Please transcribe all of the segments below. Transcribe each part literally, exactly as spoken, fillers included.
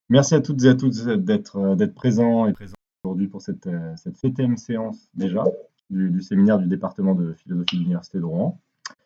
Merci à toutes et à tous d'être euh, d'être présents et présents aujourd'hui pour cette, euh, cette septième séance déjà du, du séminaire du département de philosophie de l'Université de Rouen.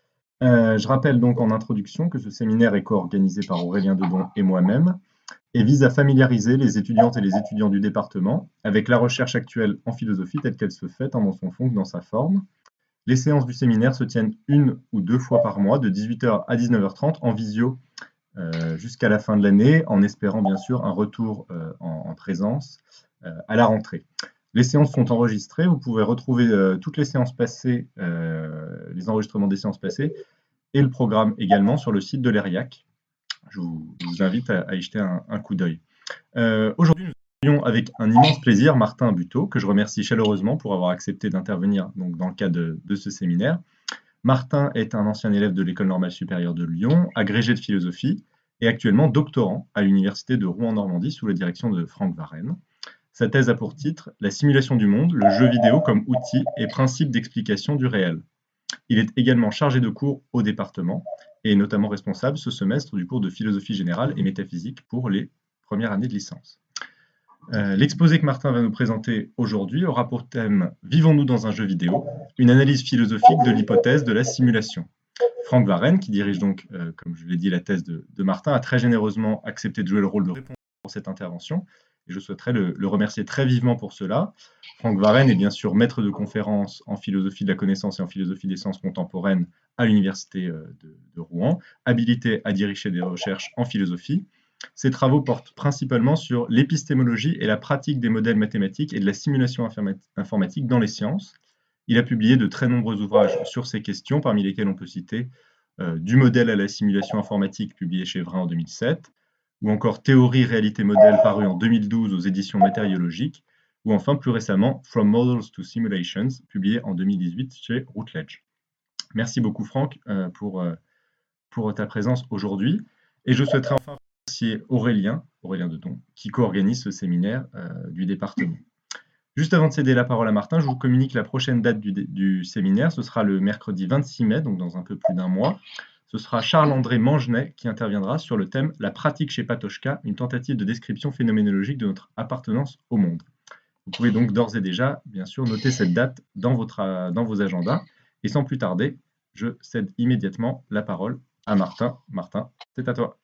Euh, je rappelle donc en introduction que ce séminaire est co-organisé par Aurélien Dedon et moi-même et vise à familiariser les étudiantes et les étudiants du département avec la recherche actuelle en philosophie telle qu'elle se fait tant dans son fond que dans sa forme. Les séances du séminaire se tiennent une ou deux fois par mois de dix-huit heures à dix-neuf heures trente en visio euh, jusqu'à la fin de l'année, en espérant bien sûr un retour euh, en, en, présence euh, à la rentrée. Les séances sont enregistrées, vous pouvez retrouver euh, toutes les séances passées, euh, les enregistrements des séances passées et le programme également sur le site de l'ERIAC. Je vous, je vous invite à, à y jeter un, un coup d'œil. Euh, Aujourd'hui, nous accueillons avec un immense plaisir Martin Buteau, que je remercie chaleureusement pour avoir accepté d'intervenir donc, dans le cadre de, de ce séminaire. Martin est un ancien élève de l'École normale supérieure de Lyon, agrégé de philosophie et actuellement doctorant à l'Université de Rouen-Normandie sous la direction de Franck Varenne. Sa thèse a pour titre La simulation du monde, le jeu vidéo comme outil et principe d'explication du réel. Il est également chargé de cours au département et est notamment responsable ce semestre du cours de philosophie générale et métaphysique pour les premières années de licence. Euh, L'exposé que Martin va nous présenter aujourd'hui aura pour thème Vivons-nous dans un jeu vidéo? Une analyse philosophique de l'hypothèse de la simulation. Franck Varenne, qui dirige donc, euh, comme je l'ai dit, la thèse de, de Martin, a très généreusement accepté de jouer le rôle de répondeur pour cette intervention. Et je souhaiterais le, le remercier très vivement pour cela. Franck Varenne est bien sûr maître de conférences en philosophie de la connaissance et en philosophie des sciences contemporaines à l'Université de, de Rouen, habilité à diriger des recherches en philosophie. Ses travaux portent principalement sur l'épistémologie et la pratique des modèles mathématiques et de la simulation informatique dans les sciences. Il a publié de très nombreux ouvrages sur ces questions, parmi lesquels on peut citer euh, Du modèle à la simulation informatique, publié chez Vrin en deux mille sept, ou encore Théorie, réalité, modèle, paru en deux mille douze aux éditions matériologiques, ou enfin plus récemment From Models to Simulations, publié en deux mille dix-huit chez Routledge. Merci beaucoup Franck euh, pour, euh, pour ta présence aujourd'hui. Et je souhaiterais enfin remercier Aurélien, Aurélien Dedon, qui co-organise ce séminaire euh, du département. Juste avant de céder la parole à Martin, je vous communique la prochaine date du, du séminaire. Ce sera le mercredi vingt-six mai, donc dans un peu plus d'un mois. Ce sera Charles-André Mangenet qui interviendra sur le thème La pratique chez Patochka, une tentative de description phénoménologique de notre appartenance au monde. Vous pouvez donc d'ores et déjà, bien sûr, noter cette date dans, votre, dans vos agendas. Et sans plus tarder, je cède immédiatement la parole à Martin. Martin, c'est à toi.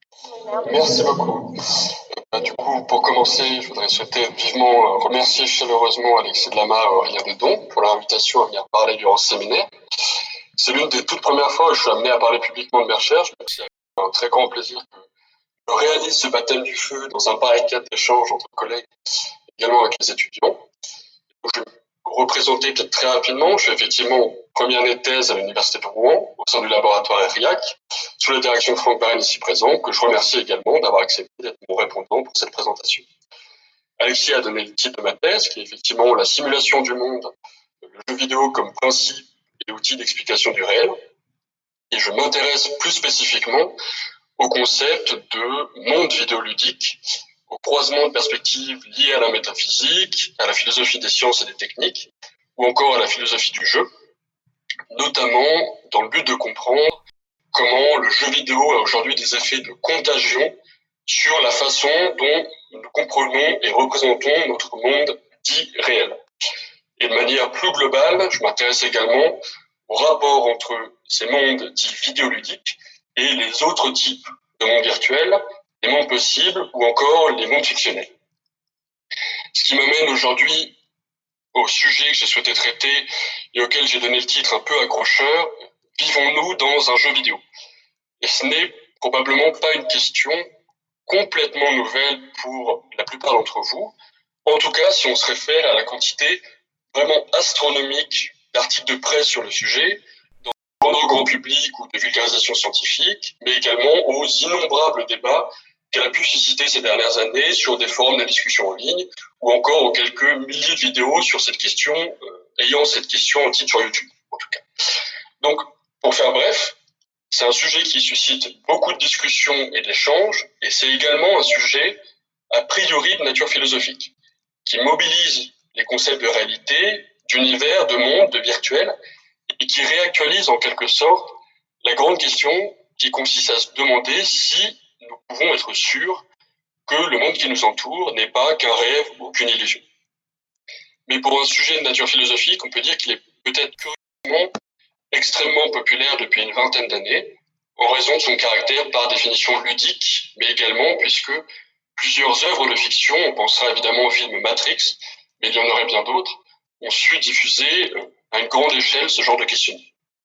Merci beaucoup. Euh, du coup, pour commencer, je voudrais souhaiter vivement euh, remercier chaleureusement Alexis Delamarre et Aurélien Dedon pour l'invitation à venir parler durant ce séminaire. C'est l'une des toutes premières fois où je suis amené à parler publiquement de mes recherches, donc c'est un très grand plaisir que je réalise ce baptême du feu dans un pareil cadre d'échange entre collègues, également avec les étudiants. Donc, je vais vous représenter peut-être très rapidement. Je suis effectivement première année de thèse à l'Université de Rouen, au sein du laboratoire ERIAC, sous la direction de Franck Varenne ici présent, que je remercie également d'avoir accepté d'être mon répondant pour cette présentation. Alexis a donné le titre de ma thèse, qui est effectivement la simulation du monde, le jeu vidéo comme principe et outil d'explication du réel. Et je m'intéresse plus spécifiquement au concept de monde vidéoludique, au croisement de perspectives liées à la métaphysique, à la philosophie des sciences et des techniques, ou encore à la philosophie du jeu, notamment dans le but de comprendre comment le jeu vidéo a aujourd'hui des effets de contagion sur la façon dont nous comprenons et représentons notre monde dit réel. Et de manière plus globale, je m'intéresse également au rapport entre ces mondes dits vidéoludiques et les autres types de mondes virtuels, les mondes possibles ou encore les mondes fictionnels. Ce qui m'amène aujourd'hui au sujet que j'ai souhaité traiter et auquel j'ai donné le titre un peu accrocheur, vivons-nous dans un jeu vidéo? Et ce n'est probablement pas une question complètement nouvelle pour la plupart d'entre vous, en tout cas si on se réfère à la quantité vraiment astronomique d'articles de presse sur le sujet, dans le grand public ou de vulgarisation scientifique, mais également aux innombrables débats qu'elle a pu susciter ces dernières années sur des forums de discussion en ligne, ou encore aux quelques milliers de vidéos sur cette question, euh, ayant cette question en titre sur YouTube, en tout cas. Donc, pour faire bref, c'est un sujet qui suscite beaucoup de discussions et d'échanges, et c'est également un sujet a priori de nature philosophique, qui mobilise les concepts de réalité, d'univers, de monde, de virtuel, et qui réactualise en quelque sorte la grande question qui consiste à se demander si nous pouvons être sûrs que le monde qui nous entoure n'est pas qu'un rêve ou qu'une illusion. Mais pour un sujet de nature philosophique, on peut dire qu'il est peut-être curieusement extrêmement populaire depuis une vingtaine d'années, en raison de son caractère par définition ludique, mais également puisque plusieurs œuvres de fiction, on pensera évidemment au film Matrix, mais il y en aurait bien d'autres, ont su diffuser à une grande échelle ce genre de questionnement.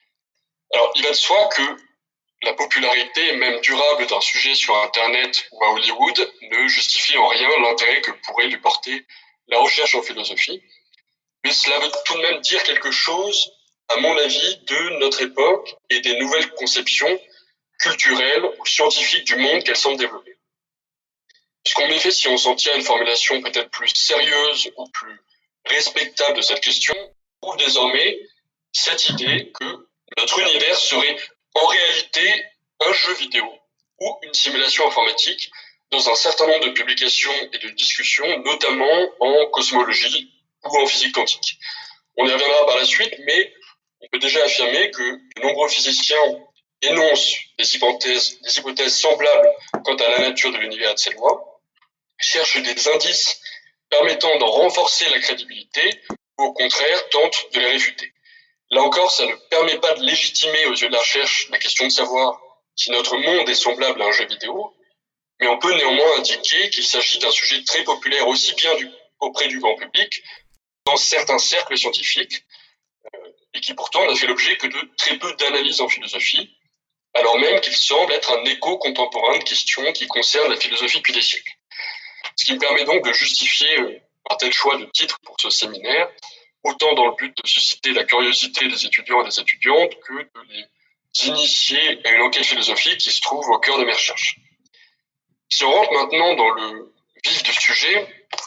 Alors, il va de soi que la popularité, même durable, d'un sujet sur Internet ou à Hollywood ne justifie en rien l'intérêt que pourrait lui porter la recherche en philosophie. Mais cela veut tout de même dire quelque chose, à mon avis, de notre époque et des nouvelles conceptions culturelles ou scientifiques du monde qu'elle semble développer. Puisqu'en effet, si on s'en tient à une formulation peut-être plus sérieuse ou plus respectable de cette question, on trouve désormais cette idée que notre univers serait en réalité un jeu vidéo ou une simulation informatique dans un certain nombre de publications et de discussions, notamment en cosmologie ou en physique quantique. On y reviendra par la suite, mais on peut déjà affirmer que de nombreux physiciens énoncent des hypothèses, des hypothèses semblables quant à la nature de l'univers et de ses lois, cherchent des indices permettant d'en renforcer la crédibilité ou au contraire tentent de les réfuter. Là encore, ça ne permet pas de légitimer aux yeux de la recherche la question de savoir si notre monde est semblable à un jeu vidéo, mais on peut néanmoins indiquer qu'il s'agit d'un sujet très populaire aussi bien du, auprès du grand public dans certains cercles scientifiques, euh, et qui pourtant n'a fait l'objet que de très peu d'analyses en philosophie, alors même qu'il semble être un écho contemporain de questions qui concernent la philosophie depuis des siècles. Ce qui me permet donc de justifier euh, un tel choix de titre pour ce séminaire, autant dans le but de susciter la curiosité des étudiants et des étudiantes que de les initier à une enquête philosophique qui se trouve au cœur de mes recherches. Si on rentre maintenant dans le vif du sujet,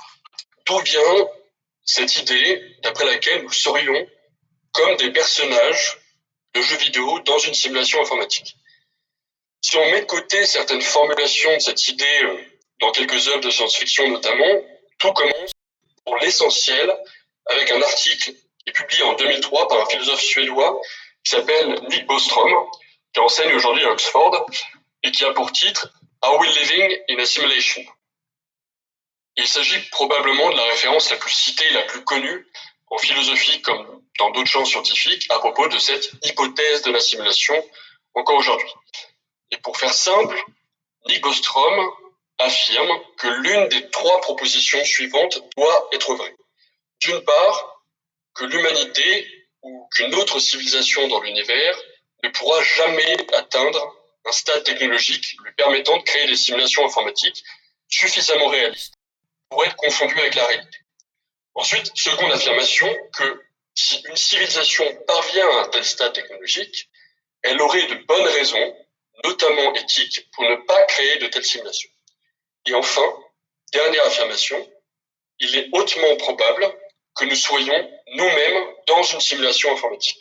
d'où vient cette idée d'après laquelle nous serions comme des personnages de jeux vidéo dans une simulation informatique? Si on met de côté certaines formulations de cette idée euh, dans quelques œuvres de science-fiction notamment, tout commence pour l'essentiel avec un article qui est publié en deux mille trois par un philosophe suédois qui s'appelle Nick Bostrom, qui enseigne aujourd'hui à Oxford et qui a pour titre « Are we living in a simulation ?» Il s'agit probablement de la référence la plus citée et la plus connue en philosophie comme dans d'autres champs scientifiques à propos de cette hypothèse de la simulation encore aujourd'hui. Et pour faire simple, Nick Bostrom affirme que l'une des trois propositions suivantes doit être vraie. D'une part, que l'humanité ou qu'une autre civilisation dans l'univers ne pourra jamais atteindre un stade technologique lui permettant de créer des simulations informatiques suffisamment réalistes pour être confondues avec la réalité. Ensuite, seconde affirmation, que si une civilisation parvient à un tel stade technologique, elle aurait de bonnes raisons, notamment éthiques, pour ne pas créer de telles simulations. Et enfin, dernière affirmation, il est hautement probable que nous soyons nous-mêmes dans une simulation informatique.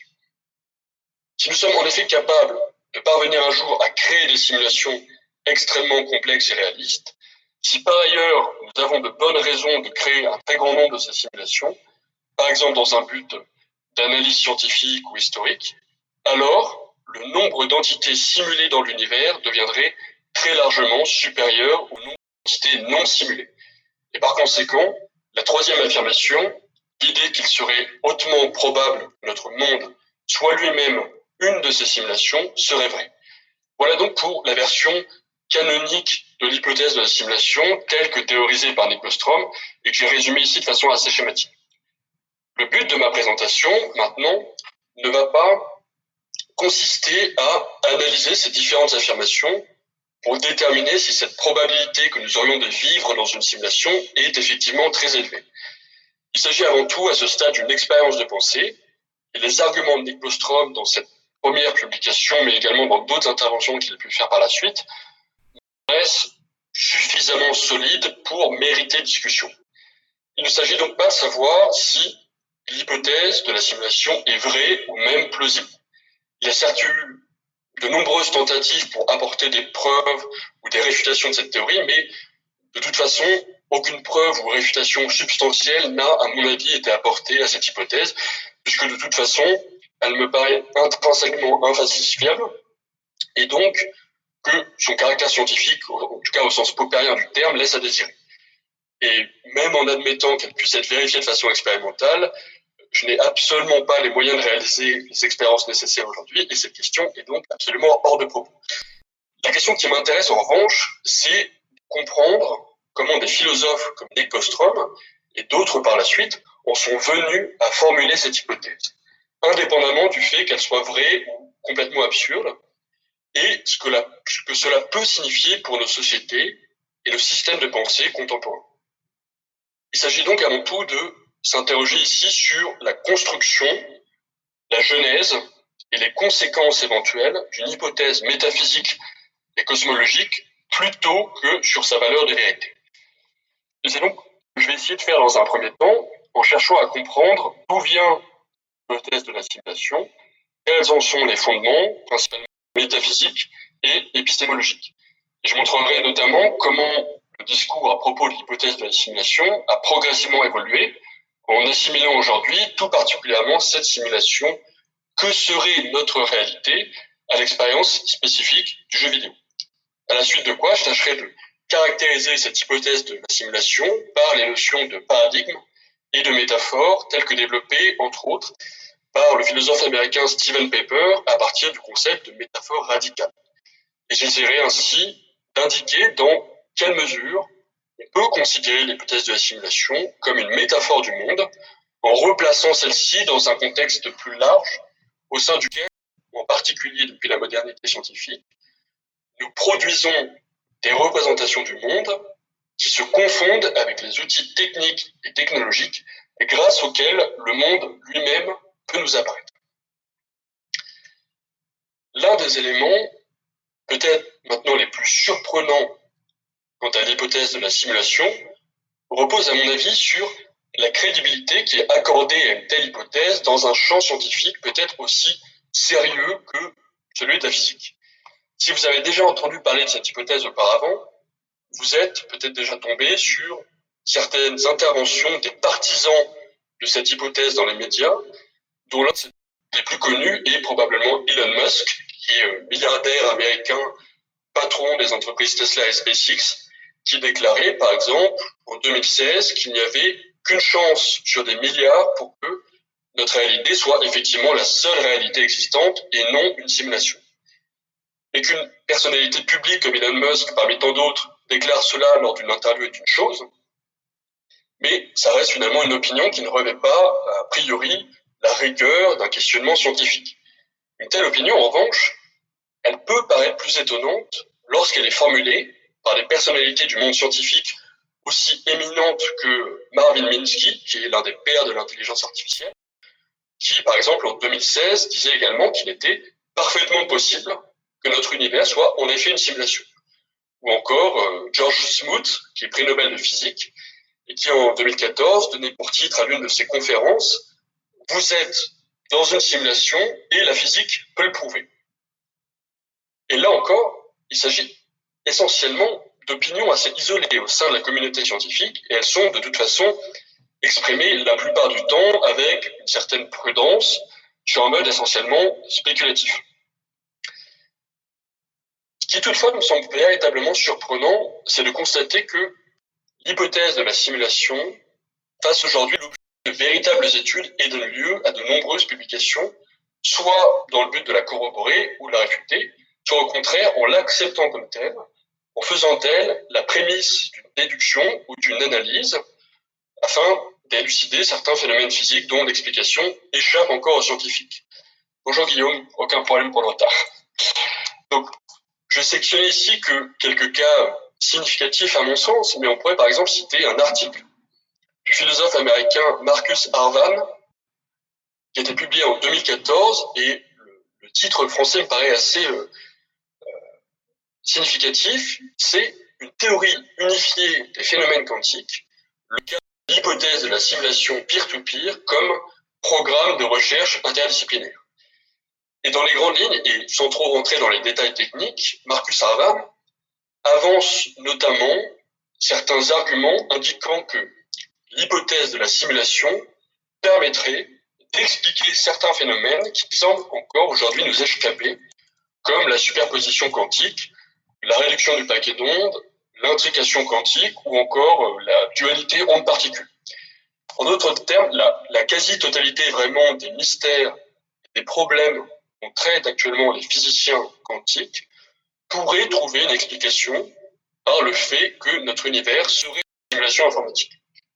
Si nous sommes en effet capables de parvenir un jour à créer des simulations extrêmement complexes et réalistes, si par ailleurs nous avons de bonnes raisons de créer un très grand nombre de ces simulations, par exemple dans un but d'analyse scientifique ou historique, alors le nombre d'entités simulées dans l'univers deviendrait très largement supérieur au nombre d'entités non simulées. Et par conséquent, la troisième affirmation, l'idée qu'il serait hautement probable que notre monde soit lui-même une de ces simulations, serait vraie. Voilà donc pour la version canonique de l'hypothèse de la simulation telle que théorisée par Nick Bostrom et que j'ai résumée ici de façon assez schématique. Le but de ma présentation, maintenant, ne va pas consister à analyser ces différentes affirmations pour déterminer si cette probabilité que nous aurions de vivre dans une simulation est effectivement très élevée. Il s'agit avant tout, à ce stade, d'une expérience de pensée, et les arguments de Nick Bostrom dans cette première publication, mais également dans d'autres interventions qu'il a pu faire par la suite, restent suffisamment solides pour mériter discussion. Il ne s'agit donc pas de savoir si l'hypothèse de la simulation est vraie ou même plausible. Il y a certes eu de nombreuses tentatives pour apporter des preuves ou des réfutations de cette théorie, mais de toute façon, aucune preuve ou réfutation substantielle n'a, à mon avis, été apportée à cette hypothèse, puisque de toute façon, elle me paraît intrinsèquement infalsifiable, et donc que son caractère scientifique, en tout cas au sens popperien du terme, laisse à désirer. Et même en admettant qu'elle puisse être vérifiée de façon expérimentale, je n'ai absolument pas les moyens de réaliser les expériences nécessaires aujourd'hui, et cette question est donc absolument hors de propos. La question qui m'intéresse en revanche, c'est de comprendre comment des philosophes comme Nick Bostrom et d'autres par la suite en sont venus à formuler cette hypothèse, indépendamment du fait qu'elle soit vraie ou complètement absurde, et ce que, la, ce que cela peut signifier pour nos sociétés et le système de pensée contemporain. Il s'agit donc avant tout de s'interroger ici sur la construction, la genèse et les conséquences éventuelles d'une hypothèse métaphysique et cosmologique plutôt que sur sa valeur de vérité. Et c'est donc ce que je vais essayer de faire dans un premier temps en cherchant à comprendre d'où vient l'hypothèse de la simulation, quels en sont les fondements, principalement métaphysiques et épistémologiques. Et je montrerai notamment comment le discours à propos de l'hypothèse de la simulation a progressivement évolué en assimilant aujourd'hui tout particulièrement cette simulation que serait notre réalité à l'expérience spécifique du jeu vidéo. À la suite de quoi, je tâcherai de caractériser cette hypothèse de la simulation par les notions de paradigme et de métaphore telles que développées, entre autres, par le philosophe américain Stephen Paper à partir du concept de métaphore radicale. Et j'essaierai ainsi d'indiquer dans quelle mesure on peut considérer l'hypothèse de la simulation comme une métaphore du monde en replaçant celle-ci dans un contexte plus large au sein duquel, en particulier depuis la modernité scientifique, nous produisons des représentations du monde qui se confondent avec les outils techniques et technologiques grâce auxquels le monde lui-même peut nous apparaître. L'un des éléments, peut-être maintenant les plus surprenants quant à l'hypothèse de la simulation, repose à mon avis sur la crédibilité qui est accordée à une telle hypothèse dans un champ scientifique peut-être aussi sérieux que celui de la physique. Si vous avez déjà entendu parler de cette hypothèse auparavant, vous êtes peut-être déjà tombé sur certaines interventions des partisans de cette hypothèse dans les médias, dont l'un des plus connus est probablement Elon Musk, qui est milliardaire américain, patron des entreprises Tesla et SpaceX, qui déclarait par exemple en deux mille seize qu'il n'y avait qu'une chance sur des milliards pour que notre réalité soit effectivement la seule réalité existante et non une simulation. Et qu'une personnalité publique comme Elon Musk, parmi tant d'autres, déclare cela lors d'une interview est une chose, mais ça reste finalement une opinion qui ne revêt pas, a priori, la rigueur d'un questionnement scientifique. Une telle opinion, en revanche, elle peut paraître plus étonnante lorsqu'elle est formulée par des personnalités du monde scientifique aussi éminentes que Marvin Minsky, qui est l'un des pères de l'intelligence artificielle, qui, par exemple, en deux mille seize, disait également qu'il était parfaitement possible que notre univers soit en effet une simulation. Ou encore euh, George Smoot, qui est prix Nobel de physique, et qui en deux mille quatorze donnait pour titre à l'une de ses conférences « Vous êtes dans une simulation et la physique peut le prouver ». Et là encore, il s'agit essentiellement d'opinions assez isolées au sein de la communauté scientifique, et elles sont de toute façon exprimées la plupart du temps avec une certaine prudence sur un mode essentiellement spéculatif. Ce qui toutefois me semble véritablement surprenant, c'est de constater que l'hypothèse de la simulation fasse aujourd'hui l'objet de véritables études et donne lieu à de nombreuses publications, soit dans le but de la corroborer ou de la réfuter, soit au contraire en l'acceptant comme telle, en faisant d'elle la prémisse d'une déduction ou d'une analyse, afin d'élucider certains phénomènes physiques dont l'explication échappe encore aux scientifiques. Bonjour Guillaume, aucun problème pour le retard. Donc, je sélectionne ici que quelques cas significatifs à mon sens, mais on pourrait par exemple citer un article du philosophe américain Marcus Harvan, qui a été publié en deux mille quatorze, et le, le titre français me paraît assez euh, euh, significatif, c'est une théorie unifiée des phénomènes quantiques, le cas de l'hypothèse de la simulation peer-to-peer comme programme de recherche interdisciplinaire. Et dans les grandes lignes, et sans trop rentrer dans les détails techniques, Marcus Harvan avance notamment certains arguments indiquant que l'hypothèse de la simulation permettrait d'expliquer certains phénomènes qui semblent encore aujourd'hui nous échapper, comme la superposition quantique, la réduction du paquet d'ondes, l'intrication quantique ou encore la dualité onde-particule. En d'autres termes, la, la quasi-totalité vraiment des mystères, des problèmes dont traitent actuellement les physiciens quantiques pourraient trouver une explication par le fait que notre univers serait une simulation informatique.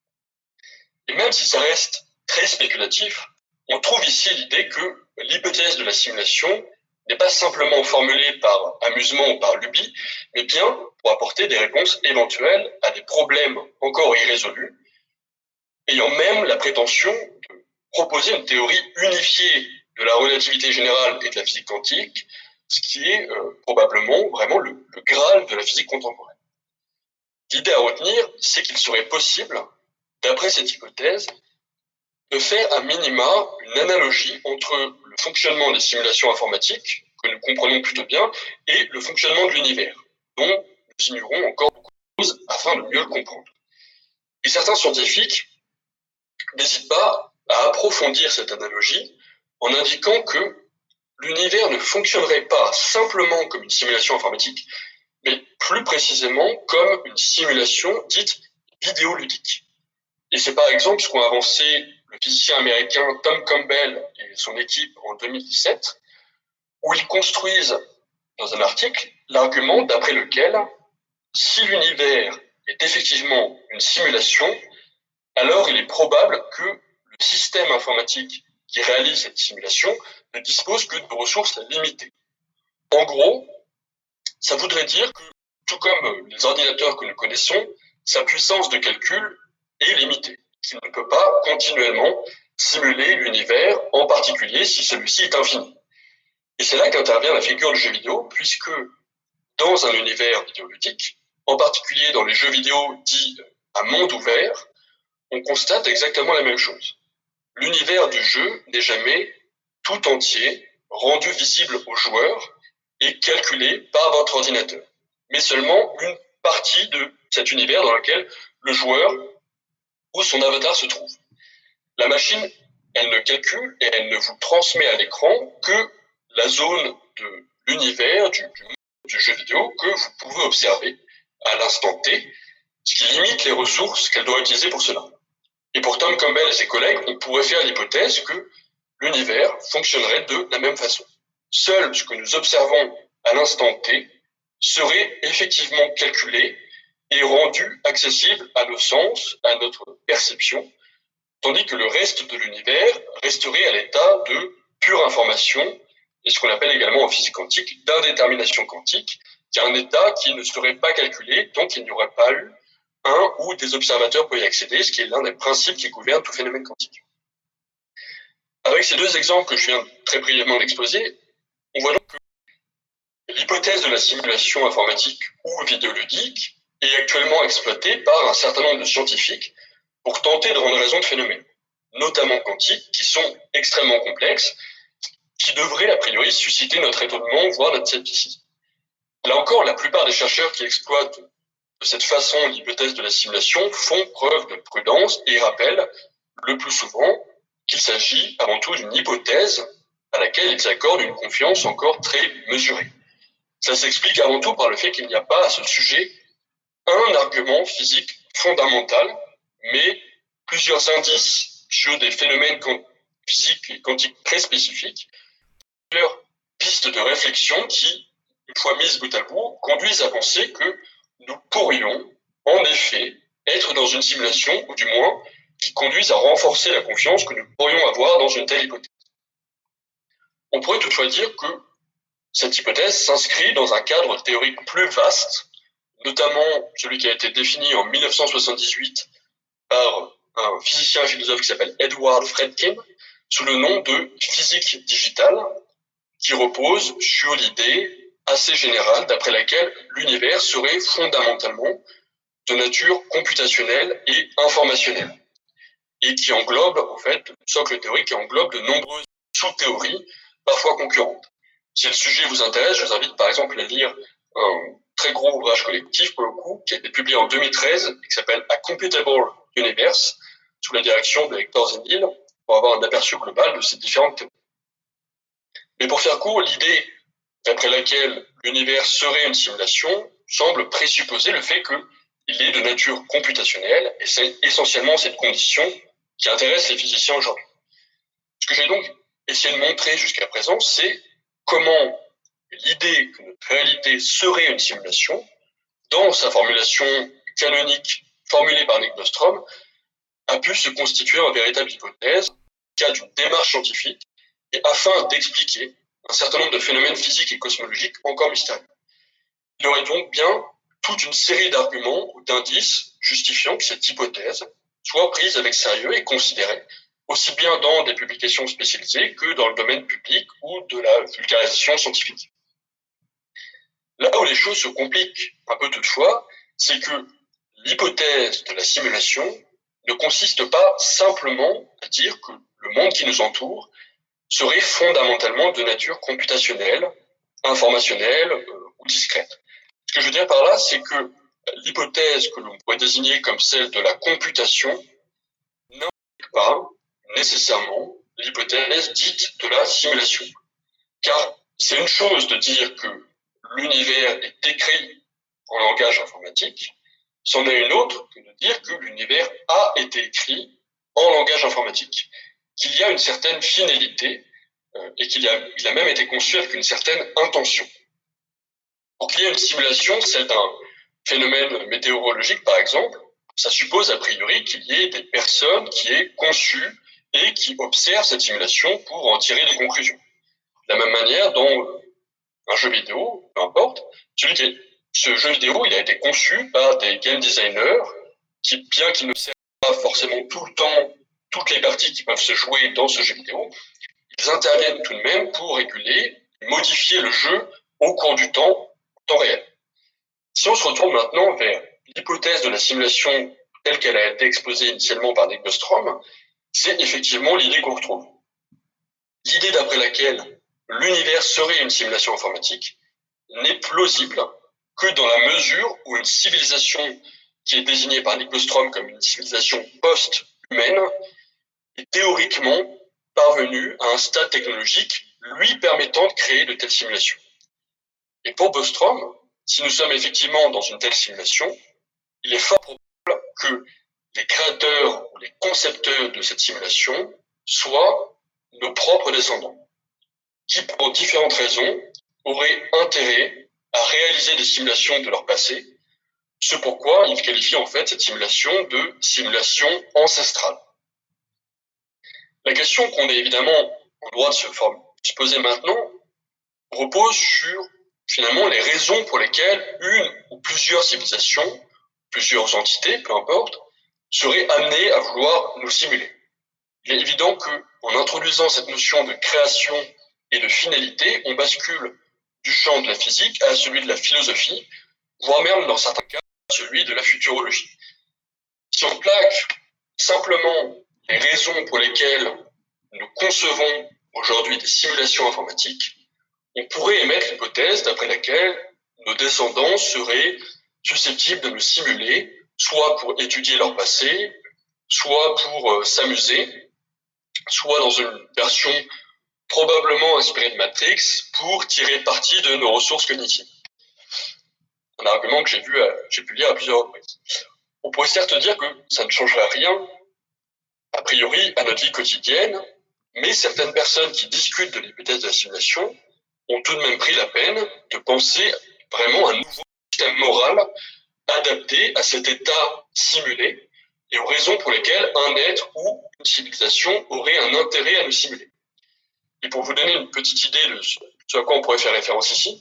Et même si ça reste très spéculatif, on trouve ici l'idée que l'hypothèse de la simulation n'est pas simplement formulée par amusement ou par lubie, mais bien pour apporter des réponses éventuelles à des problèmes encore irrésolus, ayant même la prétention de proposer une théorie unifiée de la relativité générale et de la physique quantique, ce qui est euh, probablement vraiment le, le Graal de la physique contemporaine. L'idée à retenir, c'est qu'il serait possible, d'après cette hypothèse, de faire à minima une analogie entre le fonctionnement des simulations informatiques, que nous comprenons plutôt bien, et le fonctionnement de l'univers, dont nous ignorons encore beaucoup de choses afin de mieux le comprendre. Et certains scientifiques n'hésitent pas à approfondir cette analogie en indiquant que l'univers ne fonctionnerait pas simplement comme une simulation informatique, mais plus précisément comme une simulation dite vidéoludique. Et c'est par exemple ce qu'ont avancé le physicien américain Tom Campbell et son équipe en deux mille dix-sept, où ils construisent dans un article l'argument d'après lequel si l'univers est effectivement une simulation, alors il est probable que le système informatique qui réalise cette simulation ne dispose que de ressources limitées. En gros, ça voudrait dire que, tout comme les ordinateurs que nous connaissons, sa puissance de calcul est limitée, qu'il ne peut pas continuellement simuler l'univers, en particulier si celui-ci est infini. Et c'est là qu'intervient la figure du jeu vidéo, puisque dans un univers vidéoludique, en particulier dans les jeux vidéo dits à monde ouvert, on constate exactement la même chose. L'univers du jeu n'est jamais tout entier rendu visible aux joueurs et calculé par votre ordinateur, mais seulement une partie de cet univers dans lequel le joueur ou son avatar se trouve. La machine, elle ne calcule et elle ne vous transmet à l'écran que la zone de l'univers, du, du, du jeu vidéo que vous pouvez observer à l'instant T, ce qui limite les ressources qu'elle doit utiliser pour cela. Et pour Tom Campbell et ses collègues, on pourrait faire l'hypothèse que l'univers fonctionnerait de la même façon. Seul ce que nous observons à l'instant T serait effectivement calculé et rendu accessible à nos sens, à notre perception, tandis que le reste de l'univers resterait à l'état de pure information et ce qu'on appelle également en physique quantique d'indétermination quantique, qui est un état qui ne serait pas calculé tant qu'il n'y aurait pas eu un ou des observateurs pour y accéder, ce qui est l'un des principes qui gouverne tout phénomène quantique. Avec ces deux exemples que je viens très brièvement d'exposer, on voit donc que l'hypothèse de la simulation informatique ou vidéoludique est actuellement exploitée par un certain nombre de scientifiques pour tenter de rendre raison de phénomènes, notamment quantiques, qui sont extrêmement complexes, qui devraient a priori susciter notre étonnement, voire notre scepticisme. Là encore, la plupart des chercheurs qui exploitent de cette façon l'hypothèse de la simulation font preuve de prudence et rappellent le plus souvent qu'il s'agit avant tout d'une hypothèse à laquelle ils accordent une confiance encore très mesurée. Ça s'explique avant tout par le fait qu'il n'y a pas à ce sujet un argument physique fondamental, mais plusieurs indices sur des phénomènes physiques et quantiques très spécifiques, plusieurs pistes de réflexion qui, une fois mises bout à bout, conduisent à penser que nous pourrions, en effet, être dans une simulation, ou du moins, qui conduisent à renforcer la confiance que nous pourrions avoir dans une telle hypothèse. On pourrait toutefois dire que cette hypothèse s'inscrit dans un cadre théorique plus vaste, notamment celui qui a été défini en mille neuf cent soixante-dix-huit par un physicien et philosophe qui s'appelle Edward Fredkin, sous le nom de physique digitale, qui repose sur l'idée assez générale d'après laquelle l'univers serait fondamentalement de nature computationnelle et informationnelle, et qui englobe, en fait, le socle théorique qui englobe de nombreuses sous-théories, parfois concurrentes. Si le sujet vous intéresse, je vous invite par exemple à lire un très gros ouvrage collectif, pour le coup, qui a été publié en deux mille treize, et qui s'appelle A Computable Universe, sous la direction de Hector Zendil, pour avoir un aperçu global de ces différentes théories. Mais pour faire court, l'idée d'après laquelle l'univers serait une simulation semble présupposer le fait qu'il est de nature computationnelle, et c'est essentiellement cette condition qui intéresse les physiciens aujourd'hui. Ce que j'ai donc essayé de montrer jusqu'à présent, c'est comment l'idée que notre réalité serait une simulation, dans sa formulation canonique formulée par Nick Bostrom, a pu se constituer en véritable hypothèse, dans le cas d'une démarche scientifique, et afin d'expliquer un certain nombre de phénomènes physiques et cosmologiques encore mystérieux. Il y aurait donc bien toute une série d'arguments ou d'indices justifiant que cette hypothèse soit prise avec sérieux et considérée, aussi bien dans des publications spécialisées que dans le domaine public ou de la vulgarisation scientifique. Là où les choses se compliquent un peu toutefois, c'est que l'hypothèse de la simulation ne consiste pas simplement à dire que le monde qui nous entoure serait fondamentalement de nature computationnelle, informationnelle euh, ou discrète. Ce que je veux dire par là, c'est que l'hypothèse que l'on pourrait désigner comme celle de la computation n'implique pas nécessairement l'hypothèse dite de la simulation. Car c'est une chose de dire que l'univers est écrit en langage informatique, c'en est une autre que de dire que l'univers a été écrit en langage informatique, qu'il y a une certaine finalité euh, et qu'il a, il a même été conçu avec une certaine intention. Pour qu'il y ait une simulation, celle d'un phénomène météorologique par exemple, ça suppose a priori qu'il y ait des personnes qui aient conçu et qui observent cette simulation pour en tirer des conclusions. De la même manière, dans un jeu vidéo, peu importe, celui qui est, ce jeu vidéo, il a été conçu par des game designers qui, bien qu'ils ne servent pas forcément tout le temps toutes les parties qui peuvent se jouer dans ce jeu vidéo, ils interviennent tout de même pour réguler, modifier le jeu au cours du temps, en temps réel. Si on se retourne maintenant vers l'hypothèse de la simulation telle qu'elle a été exposée initialement par Nick Bostrom, c'est effectivement l'idée qu'on retrouve. L'idée d'après laquelle l'univers serait une simulation informatique n'est plausible que dans la mesure où une civilisation qui est désignée par Nick Bostrom comme une civilisation post-humaine est théoriquement parvenue à un stade technologique lui permettant de créer de telles simulations. Et pour Bostrom, si nous sommes effectivement dans une telle simulation, il est fort probable que les créateurs ou les concepteurs de cette simulation soient nos propres descendants, qui pour différentes raisons auraient intérêt à réaliser des simulations de leur passé, ce pourquoi ils qualifient en fait cette simulation de simulation ancestrale. La question qu'on est évidemment en droit de se, se poser maintenant repose sur finalement les raisons pour lesquelles une ou plusieurs civilisations, plusieurs entités, peu importe, seraient amenées à vouloir nous simuler. Il est évident qu'en introduisant cette notion de création et de finalité, on bascule du champ de la physique à celui de la philosophie, voire même dans certains cas, celui de la futurologie. Si on plaque simplement les raisons pour lesquelles nous concevons aujourd'hui des simulations informatiques, on pourrait émettre l'hypothèse d'après laquelle nos descendants seraient susceptibles de nous simuler, soit pour étudier leur passé, soit pour euh, s'amuser, soit dans une version probablement inspirée de Matrix pour tirer parti de nos ressources cognitives. Un argument que j'ai vu, à, j'ai pu lire à plusieurs reprises. On pourrait certes dire que ça ne changerait rien, a priori, à notre vie quotidienne, mais certaines personnes qui discutent de l'hypothèse de la simulation ont tout de même pris la peine de penser vraiment à un nouveau système moral adapté à cet état simulé et aux raisons pour lesquelles un être ou une civilisation aurait un intérêt à nous simuler. Et pour vous donner une petite idée de ce à quoi on pourrait faire référence ici,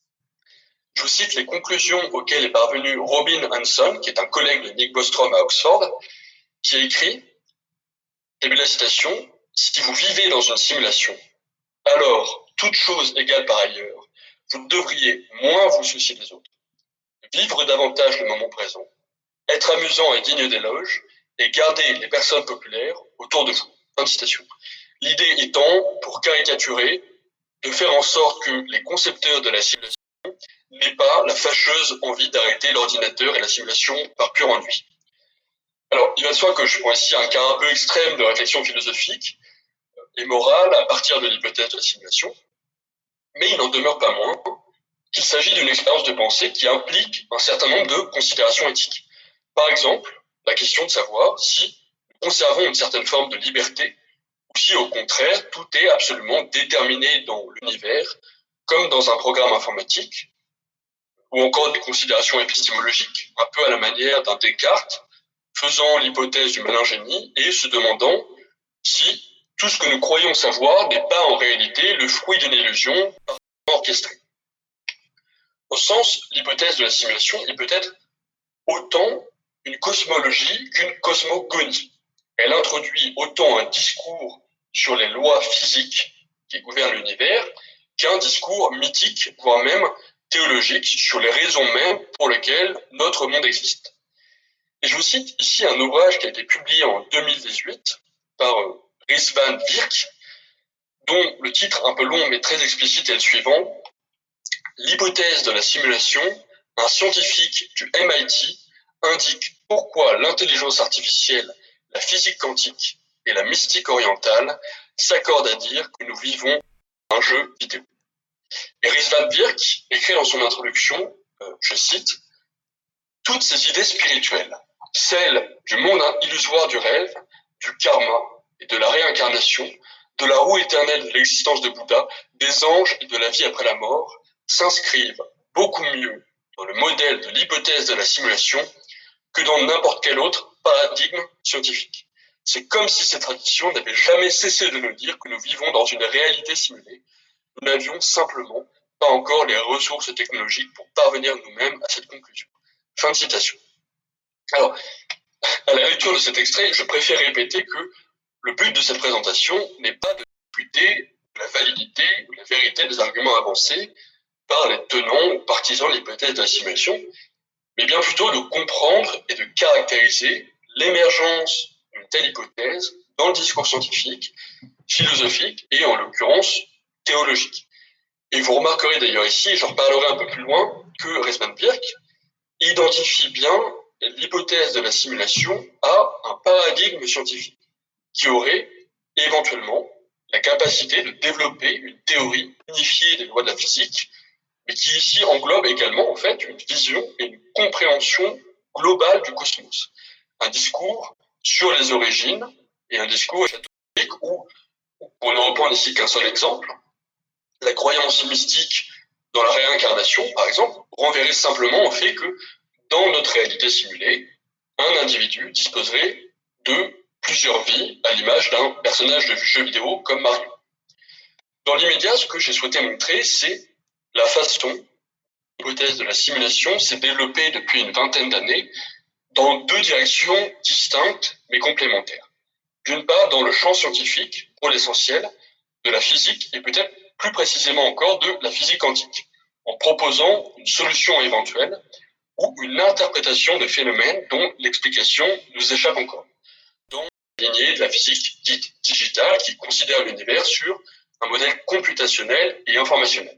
je vous cite les conclusions auxquelles est parvenu Robin Hanson, qui est un collègue de Nick Bostrom à Oxford, qui a écrit, début de la citation, « Si vous vivez dans une simulation, alors, toute chose égale par ailleurs, vous devriez moins vous soucier des autres, vivre davantage le moment présent, être amusant et digne d'éloge, et garder les personnes populaires autour de vous. » Fin de citation. L'idée étant, pour caricaturer, de faire en sorte que les concepteurs de la simulation n'aient pas la fâcheuse envie d'arrêter l'ordinateur et la simulation par pur ennui. Alors, il va de soi que je prends ici un cas un peu extrême de réflexion philosophique et morale à partir de l'hypothèse de la simulation, mais il n'en demeure pas moins qu'il s'agit d'une expérience de pensée qui implique un certain nombre de considérations éthiques. Par exemple, la question de savoir si nous conservons une certaine forme de liberté ou si, au contraire, tout est absolument déterminé dans l'univers, comme dans un programme informatique, ou encore des considérations épistémologiques, un peu à la manière d'un Descartes, faisant l'hypothèse du malin génie et se demandant si tout ce que nous croyons savoir n'est pas en réalité le fruit d'une illusion parfaitement orchestrée. Au sens, l'hypothèse de la simulation est peut-être autant une cosmologie qu'une cosmogonie. Elle introduit autant un discours sur les lois physiques qui gouvernent l'univers qu'un discours mythique, voire même théologique, sur les raisons mêmes pour lesquelles notre monde existe. Et je vous cite ici un ouvrage qui a été publié en deux mille dix-huit par Rizvan Virk, dont le titre un peu long mais très explicite est le suivant: L'hypothèse de la simulation, un scientifique du M I T indique pourquoi l'intelligence artificielle, la physique quantique et la mystique orientale s'accordent à dire que nous vivons un jeu vidéo. Et Rizvan Virk écrit dans son introduction, euh, je cite, « Toutes ces idées spirituelles, celles du monde illusoire du rêve, du karma et de la réincarnation, de la roue éternelle de l'existence de Bouddha, des anges et de la vie après la mort, s'inscrivent beaucoup mieux dans le modèle de l'hypothèse de la simulation que dans n'importe quel autre paradigme scientifique. C'est comme si ces traditions n'avaient jamais cessé de nous dire que nous vivons dans une réalité simulée. Nous n'avions simplement pas encore les ressources technologiques pour parvenir nous-mêmes à cette conclusion. » Fin de citation. Alors, à la lecture de cet extrait, je préfère répéter que le but de cette présentation n'est pas de discuter la validité ou la vérité des arguments avancés par les tenants ou partisans de l'hypothèse de la simulation, mais bien plutôt de comprendre et de caractériser l'émergence d'une telle hypothèse dans le discours scientifique, philosophique et en l'occurrence théologique. Et vous remarquerez d'ailleurs ici, et j'en reparlerai un peu plus loin, que Rizvan Virk identifie bien l'hypothèse de la simulation à un paradigme scientifique qui aurait éventuellement la capacité de développer une théorie unifiée des lois de la physique, mais qui ici englobe également en fait une vision et une compréhension globale du cosmos. Un discours sur les origines et un discours éschatologique où, pour ne reprendre ici qu'un seul exemple, la croyance mystique dans la réincarnation, par exemple, renverrait simplement au fait que dans notre réalité simulée, un individu disposerait de plusieurs vies à l'image d'un personnage de jeu vidéo comme Mario. Dans l'immédiat, ce que j'ai souhaité montrer, c'est la façon dont l'hypothèse de la simulation s'est développée depuis une vingtaine d'années dans deux directions distinctes mais complémentaires. D'une part, dans le champ scientifique, pour l'essentiel, de la physique et peut-être plus précisément encore de la physique quantique, en proposant une solution éventuelle ou une interprétation de phénomènes dont l'explication nous échappe encore, dans la lignée de la physique dite digitale qui considère l'univers sur un modèle computationnel et informationnel.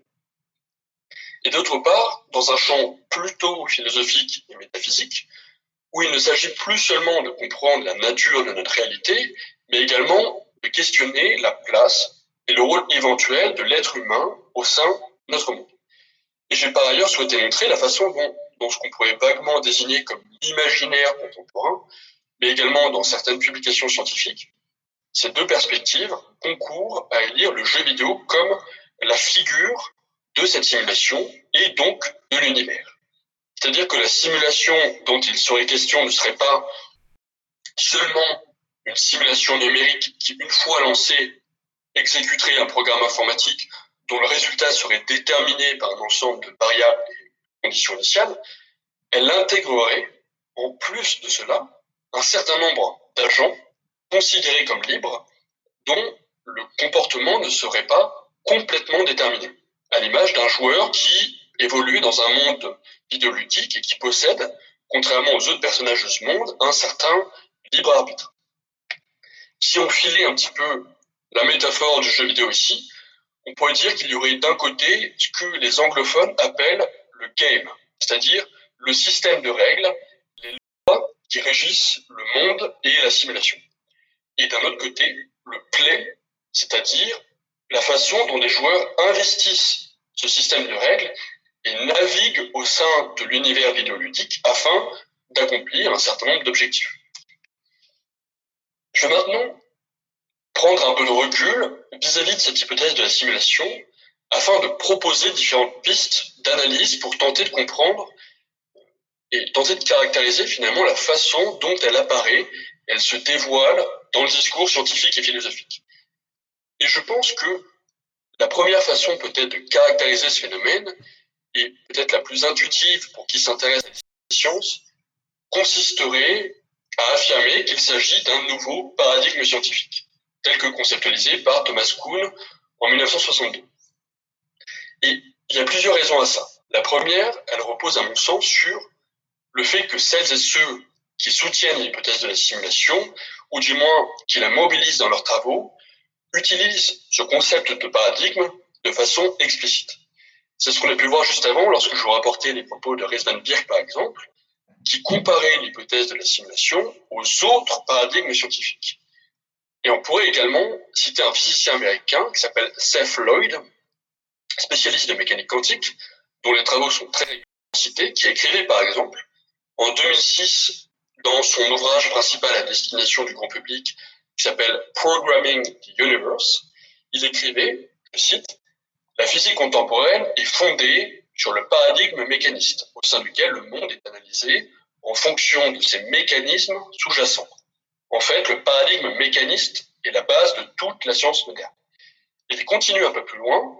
Et d'autre part, dans un champ plutôt philosophique et métaphysique, où il ne s'agit plus seulement de comprendre la nature de notre réalité, mais également de questionner la place et le rôle éventuel de l'être humain au sein de notre monde. Et j'ai par ailleurs souhaité montrer la façon dont, dont ce qu'on pourrait vaguement désigner comme l'imaginaire contemporain, mais également dans certaines publications scientifiques, ces deux perspectives concourent à élire le jeu vidéo comme la figure de cette simulation et donc de l'univers. C'est-à-dire que la simulation dont il serait question ne serait pas seulement une simulation numérique qui, une fois lancée, exécuterait un programme informatique dont le résultat serait déterminé par un ensemble de variables et conditions initiales, elle intégrerait, en plus de cela, un certain nombre d'agents considérés comme libres, dont le comportement ne serait pas complètement déterminé, à l'image d'un joueur qui évolue dans un monde vidéoludique et qui possède, contrairement aux autres personnages de ce monde, un certain libre arbitre. Si on filait un petit peu la métaphore du jeu vidéo ici, on pourrait dire qu'il y aurait d'un côté ce que les anglophones appellent le game, c'est-à-dire le système de règles, les lois qui régissent le monde et la simulation. Et d'un autre côté, le play, c'est-à-dire la façon dont les joueurs investissent ce système de règles et navigue au sein de l'univers vidéoludique afin d'accomplir un certain nombre d'objectifs. Je vais maintenant prendre un peu de recul vis-à-vis de cette hypothèse de la simulation afin de proposer différentes pistes d'analyse pour tenter de comprendre et tenter de caractériser finalement la façon dont elle apparaît, elle se dévoile dans le discours scientifique et philosophique. Et je pense que la première façon peut-être de caractériser ce phénomène, et peut-être la plus intuitive pour qui s'intéresse à la science, consisterait à affirmer qu'il s'agit d'un nouveau paradigme scientifique, tel que conceptualisé par Thomas Kuhn en mille neuf cent soixante-deux. Et il y a plusieurs raisons à ça. La première, elle repose à mon sens sur le fait que celles et ceux qui soutiennent l'hypothèse de la simulation, ou du moins qui la mobilisent dans leurs travaux, utilisent ce concept de paradigme de façon explicite. C'est ce qu'on a pu voir juste avant lorsque je vous rapportais les propos de Ries van Birk, par exemple, qui comparait l'hypothèse de la simulation aux autres paradigmes scientifiques. Et on pourrait également citer un physicien américain qui s'appelle Seth Lloyd, spécialiste de mécanique quantique, dont les travaux sont très régulièrement cités, qui écrivait par exemple en deux mille six dans son ouvrage principal à destination du grand public qui s'appelle Programming the Universe, il écrivait, je cite, « La physique contemporaine est fondée sur le paradigme mécaniste, au sein duquel le monde est analysé en fonction de ses mécanismes sous-jacents. En fait, le paradigme mécaniste est la base de toute la science moderne. » Et il continue un peu plus loin.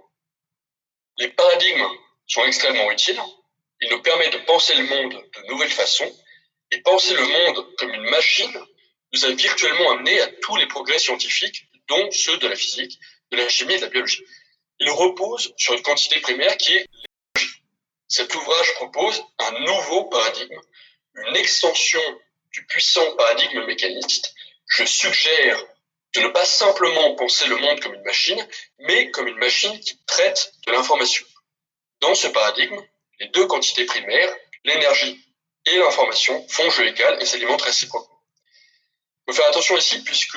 Les paradigmes sont extrêmement utiles. Ils nous permettent de penser le monde de nouvelles façons. Et penser le monde comme une machine nous a virtuellement amené à tous les progrès scientifiques, dont ceux de la physique, de la chimie et de la biologie. Il repose sur une quantité primaire qui est l'énergie. Cet ouvrage propose un nouveau paradigme, une extension du puissant paradigme mécaniste. Je suggère de ne pas simplement penser le monde comme une machine, mais comme une machine qui traite de l'information. Dans ce paradigme, les deux quantités primaires, l'énergie et l'information, font jeu égal et s'alimentent réciproquement. Il faut faire attention ici, puisque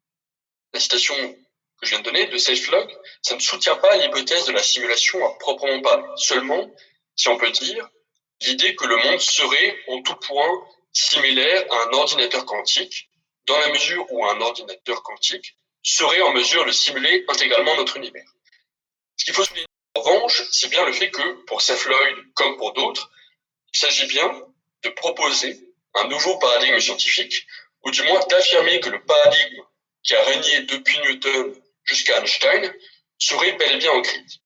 la citation que je viens de donner de Seth Lloyd, ça ne soutient pas l'hypothèse de la simulation à proprement parler. Seulement, si on peut dire, l'idée que le monde serait en tout point similaire à un ordinateur quantique, dans la mesure où un ordinateur quantique serait en mesure de simuler intégralement notre univers. Ce qu'il faut souligner en revanche, c'est bien le fait que, pour Seth Lloyd comme pour d'autres, il s'agit bien de proposer un nouveau paradigme scientifique, ou du moins d'affirmer que le paradigme qui a régné depuis Newton jusqu'à Einstein serait bel et bien en crise.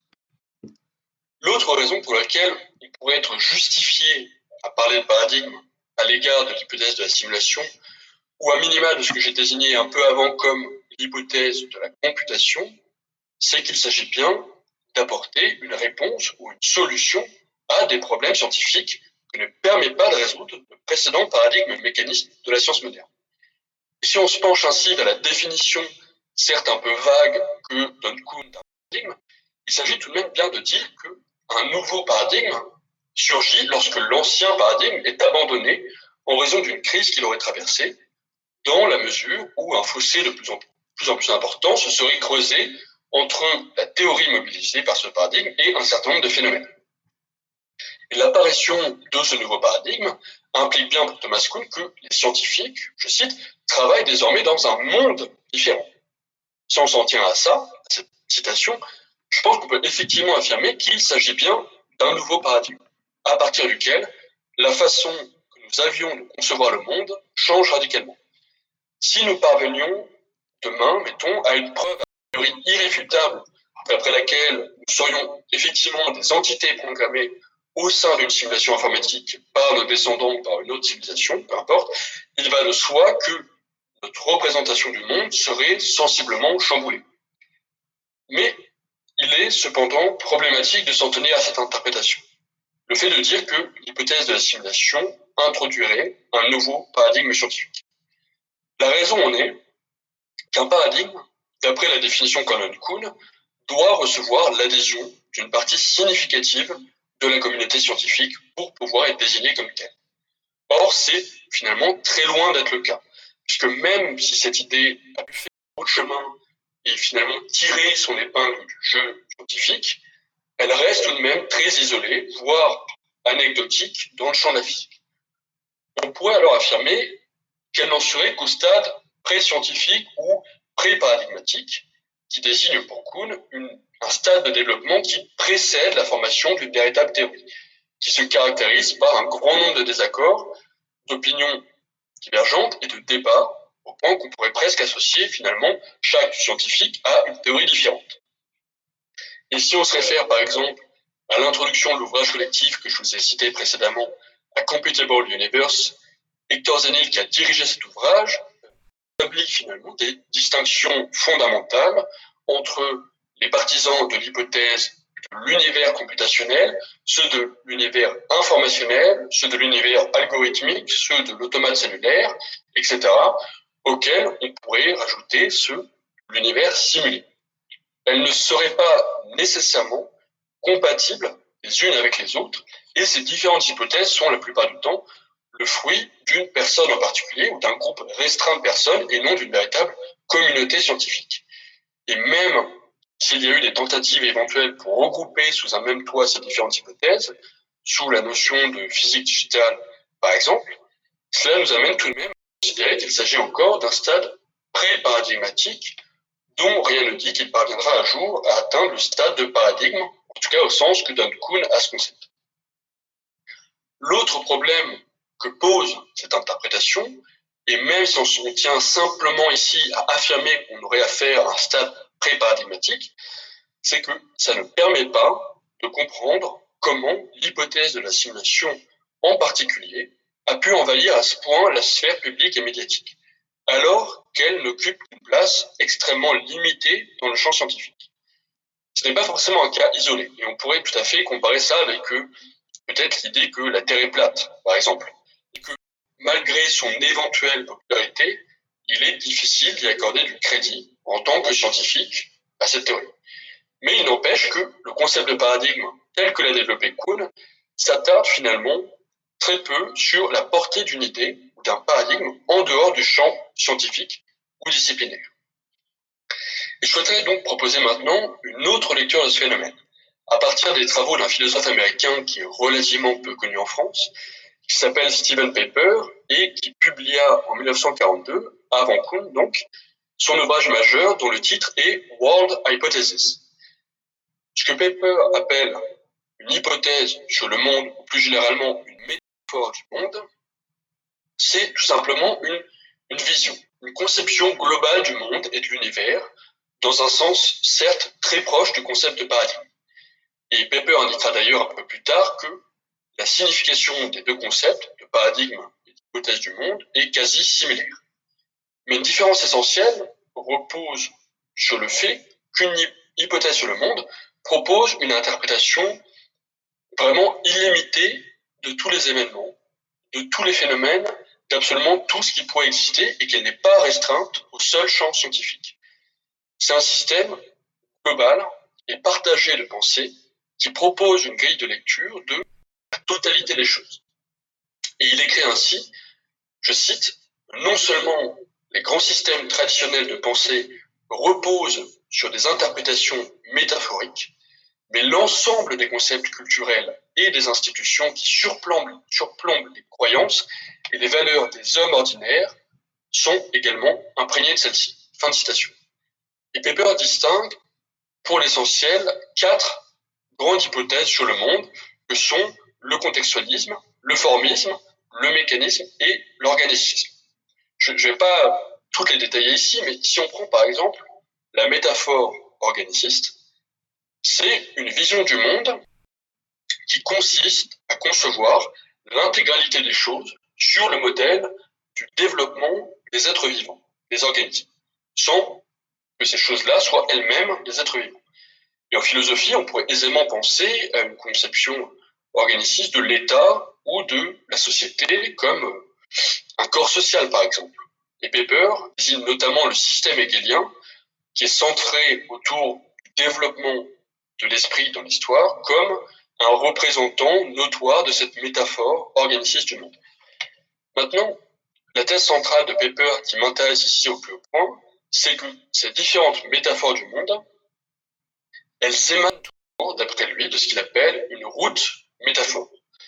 L'autre raison pour laquelle il pourrait être justifié à parler de paradigme à l'égard de l'hypothèse de la simulation, ou à minima de ce que j'ai désigné un peu avant comme l'hypothèse de la computation, c'est qu'il s'agit bien d'apporter une réponse ou une solution à des problèmes scientifiques que ne permet pas de résoudre le précédent paradigme mécaniste de la science moderne. Et si on se penche ainsi vers la définition, certes un peu vague, que donne Kuhn d'un paradigme, il s'agit tout de même bien de dire qu'un nouveau paradigme surgit lorsque l'ancien paradigme est abandonné en raison d'une crise qu'il aurait traversée, dans la mesure où un fossé de plus en plus, en plus important se serait creusé entre la théorie mobilisée par ce paradigme et un certain nombre de phénomènes. Et l'apparition de ce nouveau paradigme implique bien pour Thomas Kuhn que les scientifiques, je cite, travaillent désormais dans un monde différent. Si on s'en tient à ça, à cette citation, je pense qu'on peut effectivement affirmer qu'il s'agit bien d'un nouveau paradigme, à partir duquel la façon que nous avions de concevoir le monde change radicalement. Si nous parvenions demain, mettons, à une preuve a priori irréfutable d'après laquelle nous serions effectivement des entités programmées au sein d'une simulation informatique par nos descendants ou par une autre civilisation, peu importe, il va de soi que notre représentation du monde serait sensiblement chamboulée. Mais il est cependant problématique de s'en tenir à cette interprétation. Le fait de dire que l'hypothèse de la simulation introduirait un nouveau paradigme scientifique. La raison en est qu'un paradigme, d'après la définition qu'en donne Kuhn, doit recevoir l'adhésion d'une partie significative de la communauté scientifique pour pouvoir être désigné comme tel. Or, c'est finalement très loin d'être le cas, puisque même si cette idée a pu faire beaucoup de chemin et finalement tirer son épingle du jeu scientifique, elle reste tout de même très isolée, voire anecdotique, dans le champ de la physique. On pourrait alors affirmer qu'elle n'en serait qu'au stade pré-scientifique ou pré-paradigmatique, qui désigne pour Kuhn une, un stade de développement qui précède la formation d'une véritable théorie, qui se caractérise par un grand nombre de désaccords, d'opinions divergentes et de débats, au point qu'on pourrait presque associer finalement chaque scientifique à une théorie différente. Et si on se réfère par exemple à l'introduction de l'ouvrage collectif que je vous ai cité précédemment, A Computable Universe, Hector Zenil, qui a dirigé cet ouvrage, établit finalement des distinctions fondamentales entre les partisans de l'hypothèse de l'univers computationnel, ceux de l'univers informationnel, ceux de l'univers algorithmique, ceux de l'automate cellulaire, et cetera, auxquels on pourrait rajouter ceux de l'univers simulé. Elles ne seraient pas nécessairement compatibles les unes avec les autres, et ces différentes hypothèses sont la plupart du temps le fruit d'une personne en particulier ou d'un groupe restreint de personnes et non d'une véritable communauté scientifique. Et même s'il y a eu des tentatives éventuelles pour regrouper sous un même toit ces différentes hypothèses, sous la notion de physique digitale par exemple, cela nous amène tout de même à considérer qu'il s'agit encore d'un stade pré-paradigmatique dont rien ne dit qu'il parviendra un jour à atteindre le stade de paradigme, en tout cas au sens que donne Kuhn à ce concept. L'autre problème que pose cette interprétation, et même si on tient simplement ici à affirmer qu'on aurait affaire à un stade pré-paradigmatique, c'est que ça ne permet pas de comprendre comment l'hypothèse de la simulation en particulier a pu envahir à ce point la sphère publique et médiatique, alors qu'elle n'occupe une place extrêmement limitée dans le champ scientifique. Ce n'est pas forcément un cas isolé, et on pourrait tout à fait comparer ça avec euh, peut-être l'idée que la Terre est plate, par exemple, et que malgré son éventuelle popularité, il est difficile d'y accorder du crédit en tant que scientifique à cette théorie. Mais il n'empêche que le concept de paradigme tel que l'a développé Kuhn s'attarde finalement très peu sur la portée d'une idée ou d'un paradigme en dehors du champ scientifique ou disciplinaire. Et je souhaiterais donc proposer maintenant une autre lecture de ce phénomène, à partir des travaux d'un philosophe américain qui est relativement peu connu en France, qui s'appelle Stephen Paper et qui publia en dix-neuf cent quarante-deux, avant Kuhn donc, son ouvrage majeur dont le titre est World Hypothesis. Ce que Paper appelle une hypothèse sur le monde, ou plus généralement une métaphore du monde, c'est tout simplement une, une vision, une conception globale du monde et de l'univers, dans un sens certes très proche du concept de paradigme. Et Paper indiquera d'ailleurs un peu plus tard que la signification des deux concepts, de paradigme et d'hypothèse du monde, est quasi similaire. Mais une différence essentielle repose sur le fait qu'une hypothèse sur le monde propose une interprétation vraiment illimitée de tous les événements, de tous les phénomènes, d'absolument tout ce qui pourrait exister et qu'elle n'est pas restreinte au seul champ scientifique. C'est un système global et partagé de pensée qui propose une grille de lecture de la totalité des choses. Et il écrit ainsi, je cite, « Non seulement les grands systèmes traditionnels de pensée reposent sur des interprétations métaphoriques, mais l'ensemble des concepts culturels et des institutions qui surplombent, surplombent les croyances et les valeurs des hommes ordinaires sont également imprégnés de celle-ci. » Fin de citation. Et Paper distingue, pour l'essentiel, quatre grandes hypothèses sur le monde que sont le contextualisme, le formisme, le mécanisme et l'organicisme. Je ne vais pas toutes les détailler ici, mais si on prend par exemple la métaphore organiciste, c'est une vision du monde qui consiste à concevoir l'intégralité des choses sur le modèle du développement des êtres vivants, des organismes, sans que ces choses-là soient elles-mêmes des êtres vivants. Et en philosophie, on pourrait aisément penser à une conception organiciste de l'État ou de la société comme un corps social, par exemple. Et Paper désigne notamment le système hegelien, qui est centré autour du développement de l'esprit dans l'histoire, comme un représentant notoire de cette métaphore organiciste du monde. Maintenant, la thèse centrale de Paper qui m'intéresse ici au plus haut point, c'est que ces différentes métaphores du monde, elles émanent d'après lui, de ce qu'il appelle une route métaphore,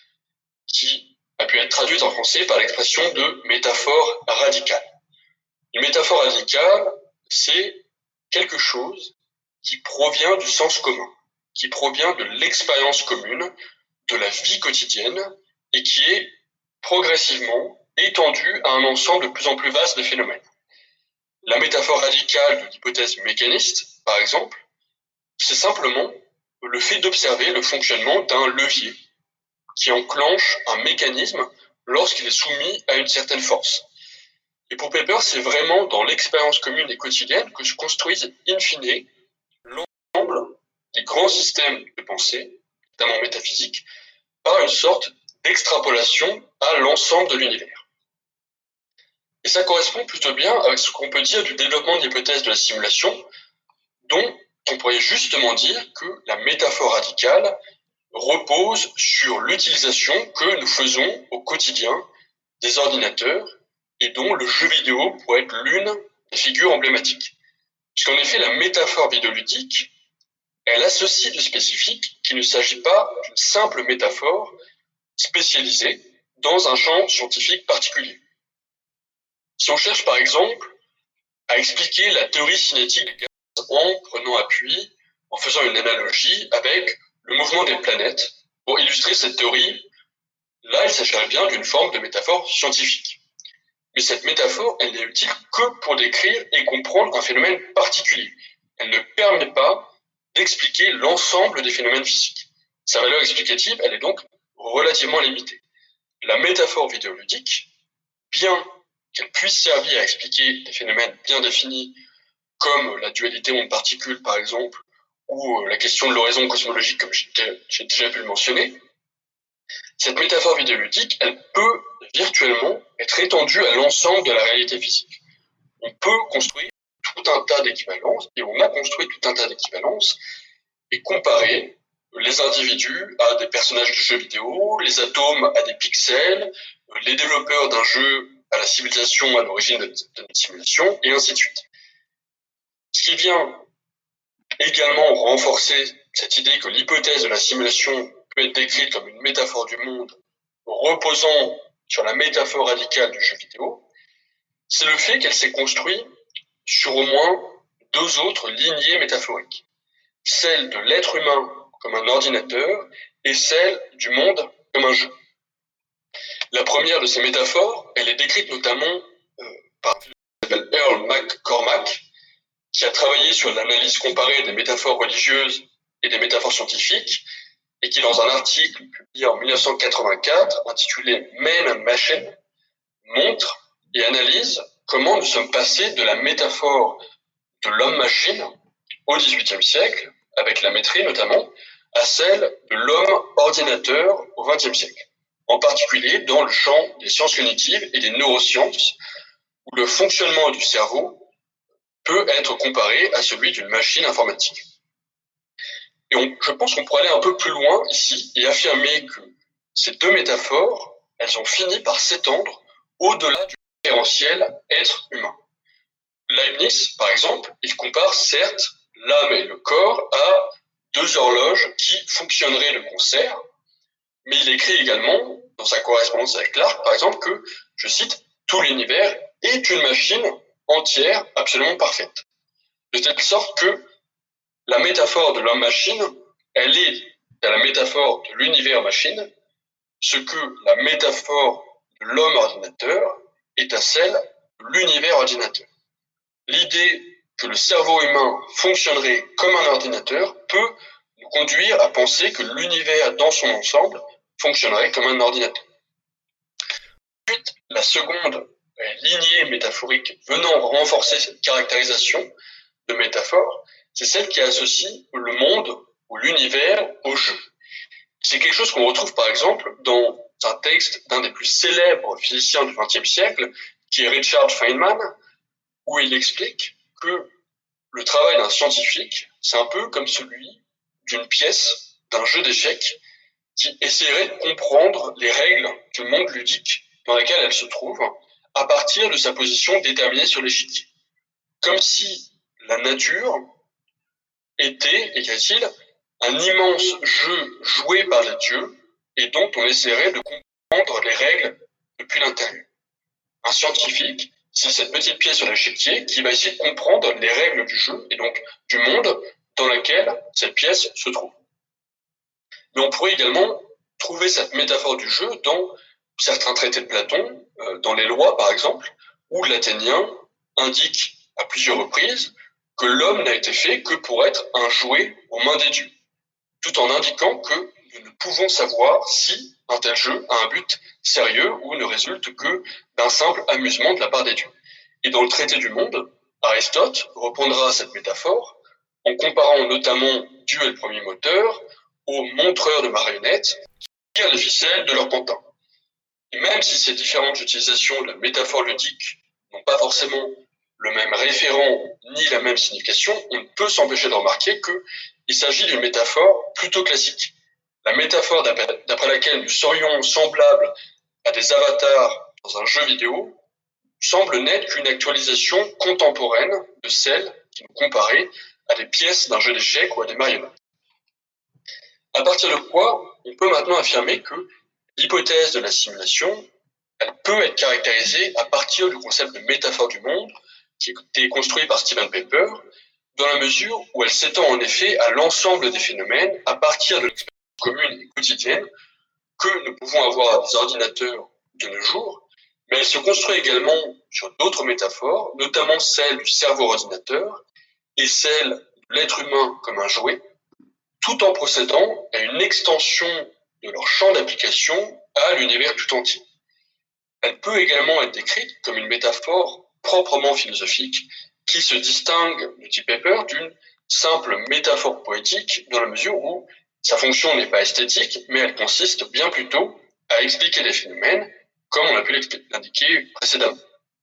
qui a pu être traduite en français par l'expression de métaphore radicale. Une métaphore radicale, c'est quelque chose qui provient du sens commun, qui provient de l'expérience commune, de la vie quotidienne, et qui est progressivement étendue à un ensemble de plus en plus vaste de phénomènes. La métaphore radicale de l'hypothèse mécaniste, par exemple, c'est simplement le fait d'observer le fonctionnement d'un levier qui enclenche un mécanisme lorsqu'il est soumis à une certaine force. Et pour Popper, c'est vraiment dans l'expérience commune et quotidienne que se construisent in fine l'ensemble des grands systèmes de pensée, notamment métaphysiques, par une sorte d'extrapolation à l'ensemble de l'univers. Et ça correspond plutôt bien avec ce qu'on peut dire du développement de l'hypothèse de la simulation, dont on pourrait justement dire que la métaphore radicale repose sur l'utilisation que nous faisons au quotidien des ordinateurs et dont le jeu vidéo pourrait être l'une des figures emblématiques. Puisqu'en effet, la métaphore vidéoludique, elle associe du spécifique qu'il ne s'agit pas d'une simple métaphore spécialisée dans un champ scientifique particulier. Si on cherche par exemple à expliquer la théorie cinétique des gaz en prenant appui, en faisant une analogie avec le mouvement des planètes, pour illustrer cette théorie, là il s'agirait bien d'une forme de métaphore scientifique. Mais cette métaphore, elle n'est utile que pour décrire et comprendre un phénomène particulier. Elle ne permet pas d'expliquer l'ensemble des phénomènes physiques. Sa valeur explicative, elle est donc relativement limitée. La métaphore vidéoludique, bien qu'elle puisse servir à expliquer des phénomènes bien définis, comme la dualité onde-particule par exemple, ou la question de l'horizon cosmologique comme j'ai déjà pu le mentionner, cette métaphore vidéoludique, elle peut virtuellement être étendue à l'ensemble de la réalité physique. On peut construire tout un tas d'équivalences, et on a construit tout un tas d'équivalences, et comparer les individus à des personnages de jeux vidéo, les atomes à des pixels, les développeurs d'un jeu à la civilisation à l'origine de notre simulation, et ainsi de suite. Ce qui vient également renforcer cette idée que l'hypothèse de la simulation peut être décrite comme une métaphore du monde reposant sur la métaphore radicale du jeu vidéo, c'est le fait qu'elle s'est construite sur au moins deux autres lignées métaphoriques. Celle de l'être humain comme un ordinateur et celle du monde comme un jeu. La première de ces métaphores, elle est décrite notamment euh, par un philosophe qui s'appelle Earl McCormack, qui a travaillé sur l'analyse comparée des métaphores religieuses et des métaphores scientifiques, et qui, dans un article publié en mille neuf cent quatre-vingt-quatre, intitulé Man and Machine, montre et analyse comment nous sommes passés de la métaphore de l'homme-machine au dix-huitième siècle, avec la métrie notamment, à celle de l'homme-ordinateur au vingtième siècle, en particulier dans le champ des sciences cognitives et des neurosciences, où le fonctionnement du cerveau peut être comparé à celui d'une machine informatique. Et on, je pense qu'on pourrait aller un peu plus loin ici et affirmer que ces deux métaphores, elles ont fini par s'étendre au-delà du référentiel être humain. Leibniz, par exemple, il compare certes l'âme et le corps à deux horloges qui fonctionneraient de concert, mais il écrit également, dans sa correspondance avec Clarke, par exemple, que, je cite, « tout l'univers est une machine entière absolument parfaite ». De telle sorte que la métaphore de l'homme-machine, elle est à la métaphore de l'univers-machine, ce que la métaphore de l'homme-ordinateur est à celle de l'univers-ordinateur. L'idée que le cerveau humain fonctionnerait comme un ordinateur peut nous conduire à penser que l'univers dans son ensemble fonctionnerait comme un ordinateur. Ensuite, la seconde lignée métaphorique venant renforcer cette caractérisation de métaphore, c'est celle qui associe le monde ou l'univers au jeu. C'est quelque chose qu'on retrouve par exemple dans un texte d'un des plus célèbres physiciens du vingtième siècle, qui est Richard Feynman, où il explique que le travail d'un scientifique, c'est un peu comme celui d'une pièce, d'un jeu d'échecs, qui essaierait de comprendre les règles du monde ludique dans laquelle elle se trouve, à partir de sa position déterminée sur l'échiquier. Comme si la nature était, écrit-il, un immense jeu joué par les dieux et dont on essaierait de comprendre les règles depuis l'intérieur. Un scientifique, c'est cette petite pièce sur l'échiquier qui va essayer de comprendre les règles du jeu et donc du monde dans lequel cette pièce se trouve. Mais on pourrait également trouver cette métaphore du jeu dans certains traités de Platon, euh, dans les lois par exemple, où l'Athénien indique à plusieurs reprises que l'homme n'a été fait que pour être un jouet aux mains des dieux, tout en indiquant que nous ne pouvons savoir si un tel jeu a un but sérieux ou ne résulte que d'un simple amusement de la part des dieux. Et dans le traité du monde, Aristote reprendra cette métaphore en comparant notamment Dieu et le premier moteur aux montreurs de marionnettes qui tirent les ficelles de leur pantin. Et même si ces différentes utilisations de la métaphore ludique n'ont pas forcément le même référent ni la même signification, on ne peut s'empêcher de remarquer qu'il s'agit d'une métaphore plutôt classique. La métaphore d'après laquelle nous serions semblables à des avatars dans un jeu vidéo semble n'être qu'une actualisation contemporaine de celle qui nous comparait à des pièces d'un jeu d'échecs ou à des marionnettes. À partir de quoi, on peut maintenant affirmer que l'hypothèse de la simulation, elle peut être caractérisée à partir du concept de métaphore du monde qui a été construit par Stephen Pepper, dans la mesure où elle s'étend en effet à l'ensemble des phénomènes à partir de l'expérience commune et quotidienne que nous pouvons avoir à des ordinateurs de nos jours, mais elle se construit également sur d'autres métaphores, notamment celle du cerveau-ordinateur et celle de l'être humain comme un jouet, tout en procédant à une extension de leur champ d'application à l'univers tout entier. Elle peut également être décrite comme une métaphore proprement philosophique qui se distingue, nous dit Pepper, d'une simple métaphore poétique dans la mesure où sa fonction n'est pas esthétique, mais elle consiste bien plutôt à expliquer des phénomènes, comme on a pu l'indiquer précédemment.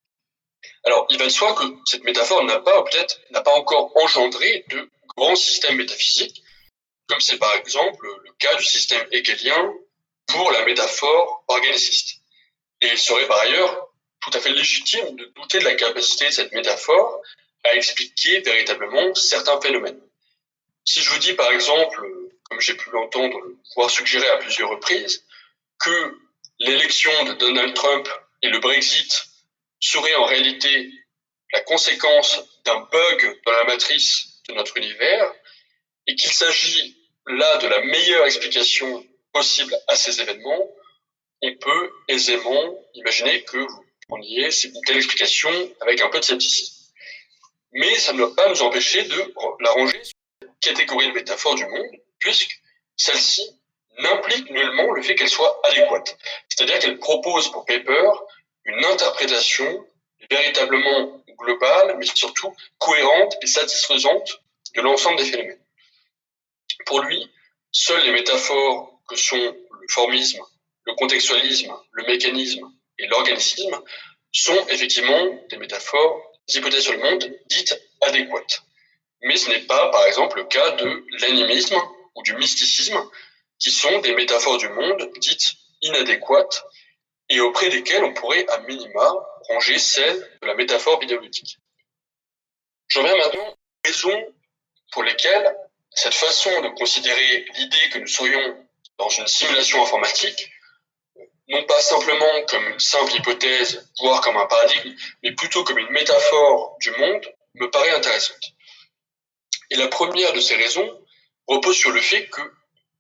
Alors, il va de soi que cette métaphore n'a pas, ou peut-être, n'a pas encore engendré de grands systèmes métaphysiques, comme c'est par exemple le cas du système hegelien pour la métaphore organiciste. Et il serait par ailleurs tout à fait légitime de douter de la capacité de cette métaphore à expliquer véritablement certains phénomènes. Si je vous dis par exemple, comme j'ai pu l'entendre, voire suggérer à plusieurs reprises, que l'élection de Donald Trump et le Brexit seraient en réalité la conséquence d'un bug dans la matrice de notre univers, et qu'il s'agit là de la meilleure explication possible à ces événements, on peut aisément imaginer que vous preniez une telle explication avec un peu de scepticisme. Mais ça ne doit pas nous empêcher de la ranger sur cette catégorie de métaphore du monde, puisque celle-ci n'implique nullement le fait qu'elle soit adéquate. C'est-à-dire qu'elle propose pour Pepper une interprétation véritablement globale, mais surtout cohérente et satisfaisante de l'ensemble des phénomènes. Pour lui, seules les métaphores que sont le formisme, le contextualisme, le mécanisme et l'organicisme sont effectivement des métaphores, des hypothèses sur le monde dites adéquates. Mais ce n'est pas, par exemple, le cas de l'animisme ou du mysticisme, qui sont des métaphores du monde dites inadéquates et auprès desquelles on pourrait, à minima, ranger celle de la métaphore vidéoludique. Je reviens maintenant aux raisons pour lesquelles cette façon de considérer l'idée que nous serions dans une simulation informatique, non pas simplement comme une simple hypothèse, voire comme un paradigme, mais plutôt comme une métaphore du monde, me paraît intéressante. Et la première de ces raisons repose sur le fait que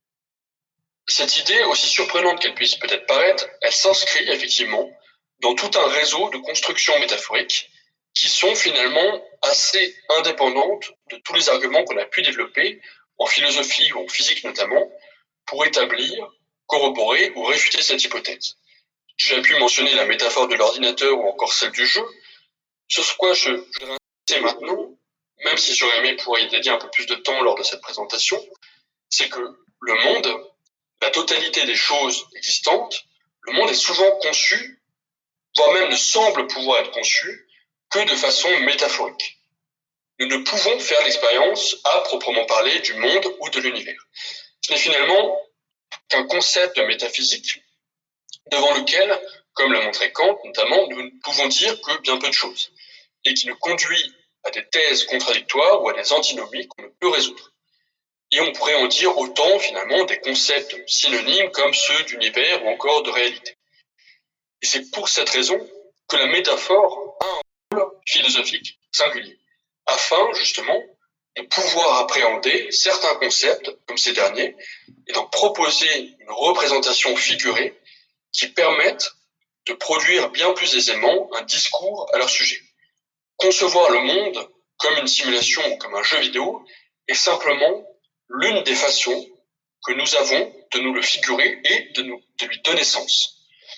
cette idée, aussi surprenante qu'elle puisse peut-être paraître, elle s'inscrit effectivement dans tout un réseau de constructions métaphoriques qui sont finalement assez indépendantes de tous les arguments qu'on a pu développer en philosophie ou en physique notamment pour établir, corroborer ou réfuter cette hypothèse. J'ai pu mentionner la métaphore de l'ordinateur ou encore celle du jeu, sur quoi je, je vais insister maintenant, même si j'aurais aimé pouvoir y dédier un peu plus de temps lors de cette présentation, c'est que le monde, la totalité des choses existantes, le monde est souvent conçu, voire même ne semble pouvoir être conçu, que de façon métaphorique. Nous ne pouvons faire l'expérience, à proprement parler, du monde ou de l'univers. Ce n'est finalement qu'un concept métaphysique devant lequel, comme l'a montré Kant notamment, nous ne pouvons dire que bien peu de choses, et qui nous conduit à des thèses contradictoires ou à des antinomies qu'on ne peut résoudre. Et on pourrait en dire autant, finalement, des concepts synonymes comme ceux d'univers ou encore de réalité. Et c'est pour cette raison que la métaphore a un rôle philosophique singulier, afin, justement, de pouvoir appréhender certains concepts comme ces derniers et d'en proposer une représentation figurée qui permette de produire bien plus aisément un discours à leur sujet. Concevoir le monde comme une simulation ou comme un jeu vidéo est simplement l'une des façons que nous avons de nous le figurer et de, nous, de lui donner sens.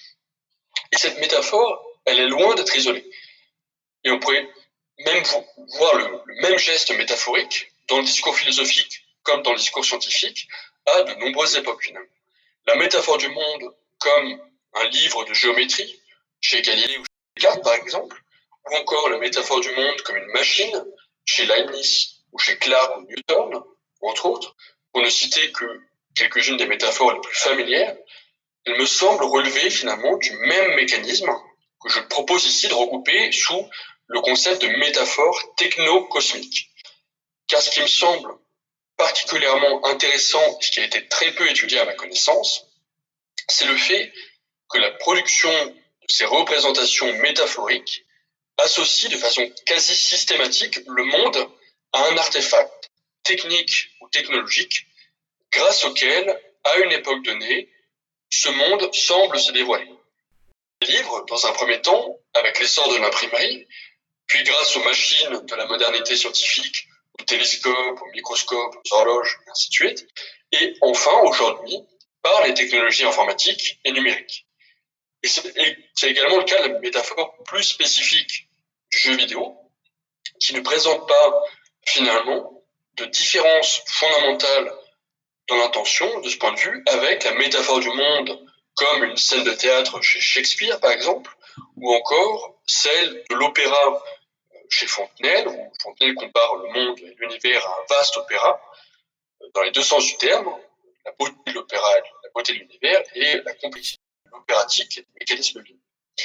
Et cette métaphore, elle est loin d'être isolée. Et on pourrait même voir le, le même geste métaphorique dans le discours philosophique comme dans le discours scientifique à de nombreuses époques finalement. La métaphore du monde comme un livre de géométrie, chez Galilée ou chez Descartes par exemple, ou encore la métaphore du monde comme une machine, chez Leibniz ou chez Clarke ou Newton, entre autres, pour ne citer que quelques-unes des métaphores les plus familières, elle me semble relever finalement du même mécanisme que je propose ici de regrouper sous le concept de métaphore techno-cosmique. Car ce qui me semble particulièrement intéressant, ce qui a été très peu étudié à ma connaissance, c'est le fait que la production de ces représentations métaphoriques associe de façon quasi systématique le monde à un artefact technique ou technologique grâce auquel, à une époque donnée, ce monde semble se dévoiler. Les livres, dans un premier temps, avec l'essor de l'imprimerie, puis grâce aux machines de la modernité scientifique, aux télescopes, aux microscopes, aux horloges, et ainsi de suite, et enfin, aujourd'hui, par les technologies informatiques et numériques. Et c'est, et c'est également le cas de la métaphore plus spécifique du jeu vidéo, qui ne présente pas, finalement, de différence fondamentale dans l'intention, de ce point de vue, avec la métaphore du monde comme une scène de théâtre chez Shakespeare, par exemple, ou encore celle de l'opéra chez Fontenelle, où Fontenelle compare le monde et l'univers à un vaste opéra, dans les deux sens du terme, la beauté de l'opéra et la beauté de l'univers, et la complexité de l'opératique et des mécanismes liés.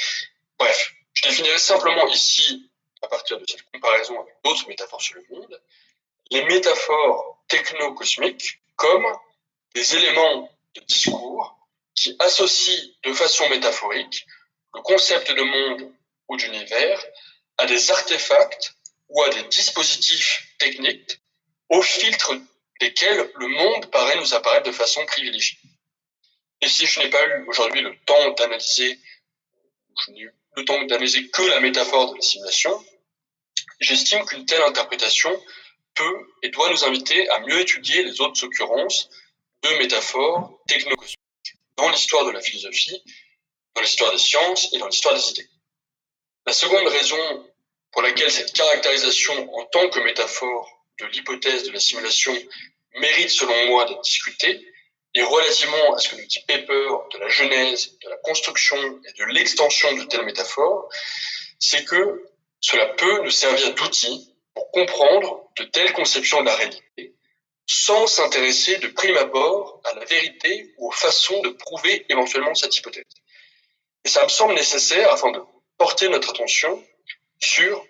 Bref, je définirai simplement ici, à partir de cette comparaison avec d'autres métaphores sur le monde, les métaphores techno-cosmiques comme des éléments de discours qui associent de façon métaphorique le concept de monde ou d'univers à des artefacts ou à des dispositifs techniques au filtre desquels le monde paraît nous apparaître de façon privilégiée. Et si je n'ai pas eu aujourd'hui le temps d'analyser, je n'ai eu le temps d'analyser que la métaphore de la simulation, j'estime qu'une telle interprétation peut et doit nous inviter à mieux étudier les autres occurrences de métaphores techno-cosmiques dans l'histoire de la philosophie, dans l'histoire des sciences et dans l'histoire des idées. La seconde raison pour laquelle cette caractérisation en tant que métaphore de l'hypothèse de la simulation mérite selon moi d'être discutée est relativement à ce que nous dit Pepper de la genèse, de la construction et de l'extension de telles métaphores, c'est que cela peut nous servir d'outil pour comprendre de telles conceptions de la réalité sans s'intéresser de prime abord à la vérité ou aux façons de prouver éventuellement cette hypothèse. Et ça me semble nécessaire afin de porter notre attention sur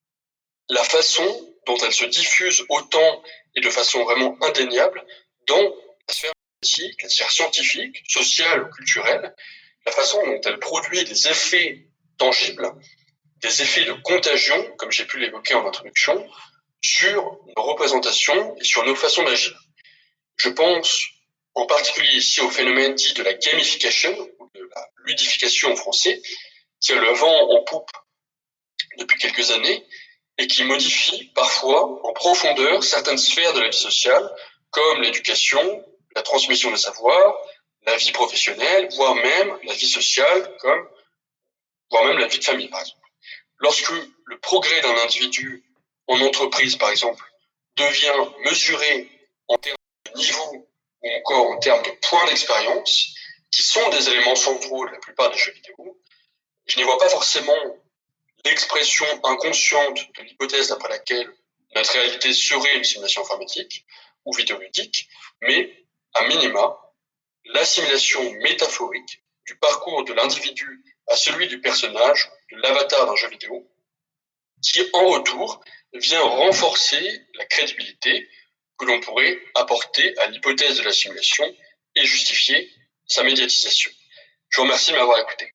la façon dont elle se diffuse autant et de façon vraiment indéniable dans la sphère politique, la sphère scientifique, sociale, culturelle, la façon dont elle produit des effets tangibles, des effets de contagion, comme j'ai pu l'évoquer en introduction, sur nos représentations et sur nos façons d'agir. Je pense en particulier ici au phénomène dit de la gamification, ou de la ludification en français, qui a le vent en poupe depuis quelques années et qui modifie parfois en profondeur certaines sphères de la vie sociale, comme l'éducation, la transmission de savoir, la vie professionnelle, voire même la vie sociale, comme, voire même la vie de famille, par exemple. Lorsque le progrès d'un individu en entreprise, par exemple, devient mesuré en termes de niveau ou encore en termes de points d'expérience, qui sont des éléments centraux de la plupart des jeux vidéo, je n'y vois pas forcément l'expression inconsciente de l'hypothèse d'après laquelle notre réalité serait une simulation informatique ou vidéoludique, mais, à minima, l'assimilation métaphorique du parcours de l'individu à celui du personnage, de l'avatar d'un jeu vidéo, qui, en retour, vient renforcer la crédibilité que l'on pourrait apporter à l'hypothèse de la simulation et justifier sa médiatisation. Je vous remercie de m'avoir écouté.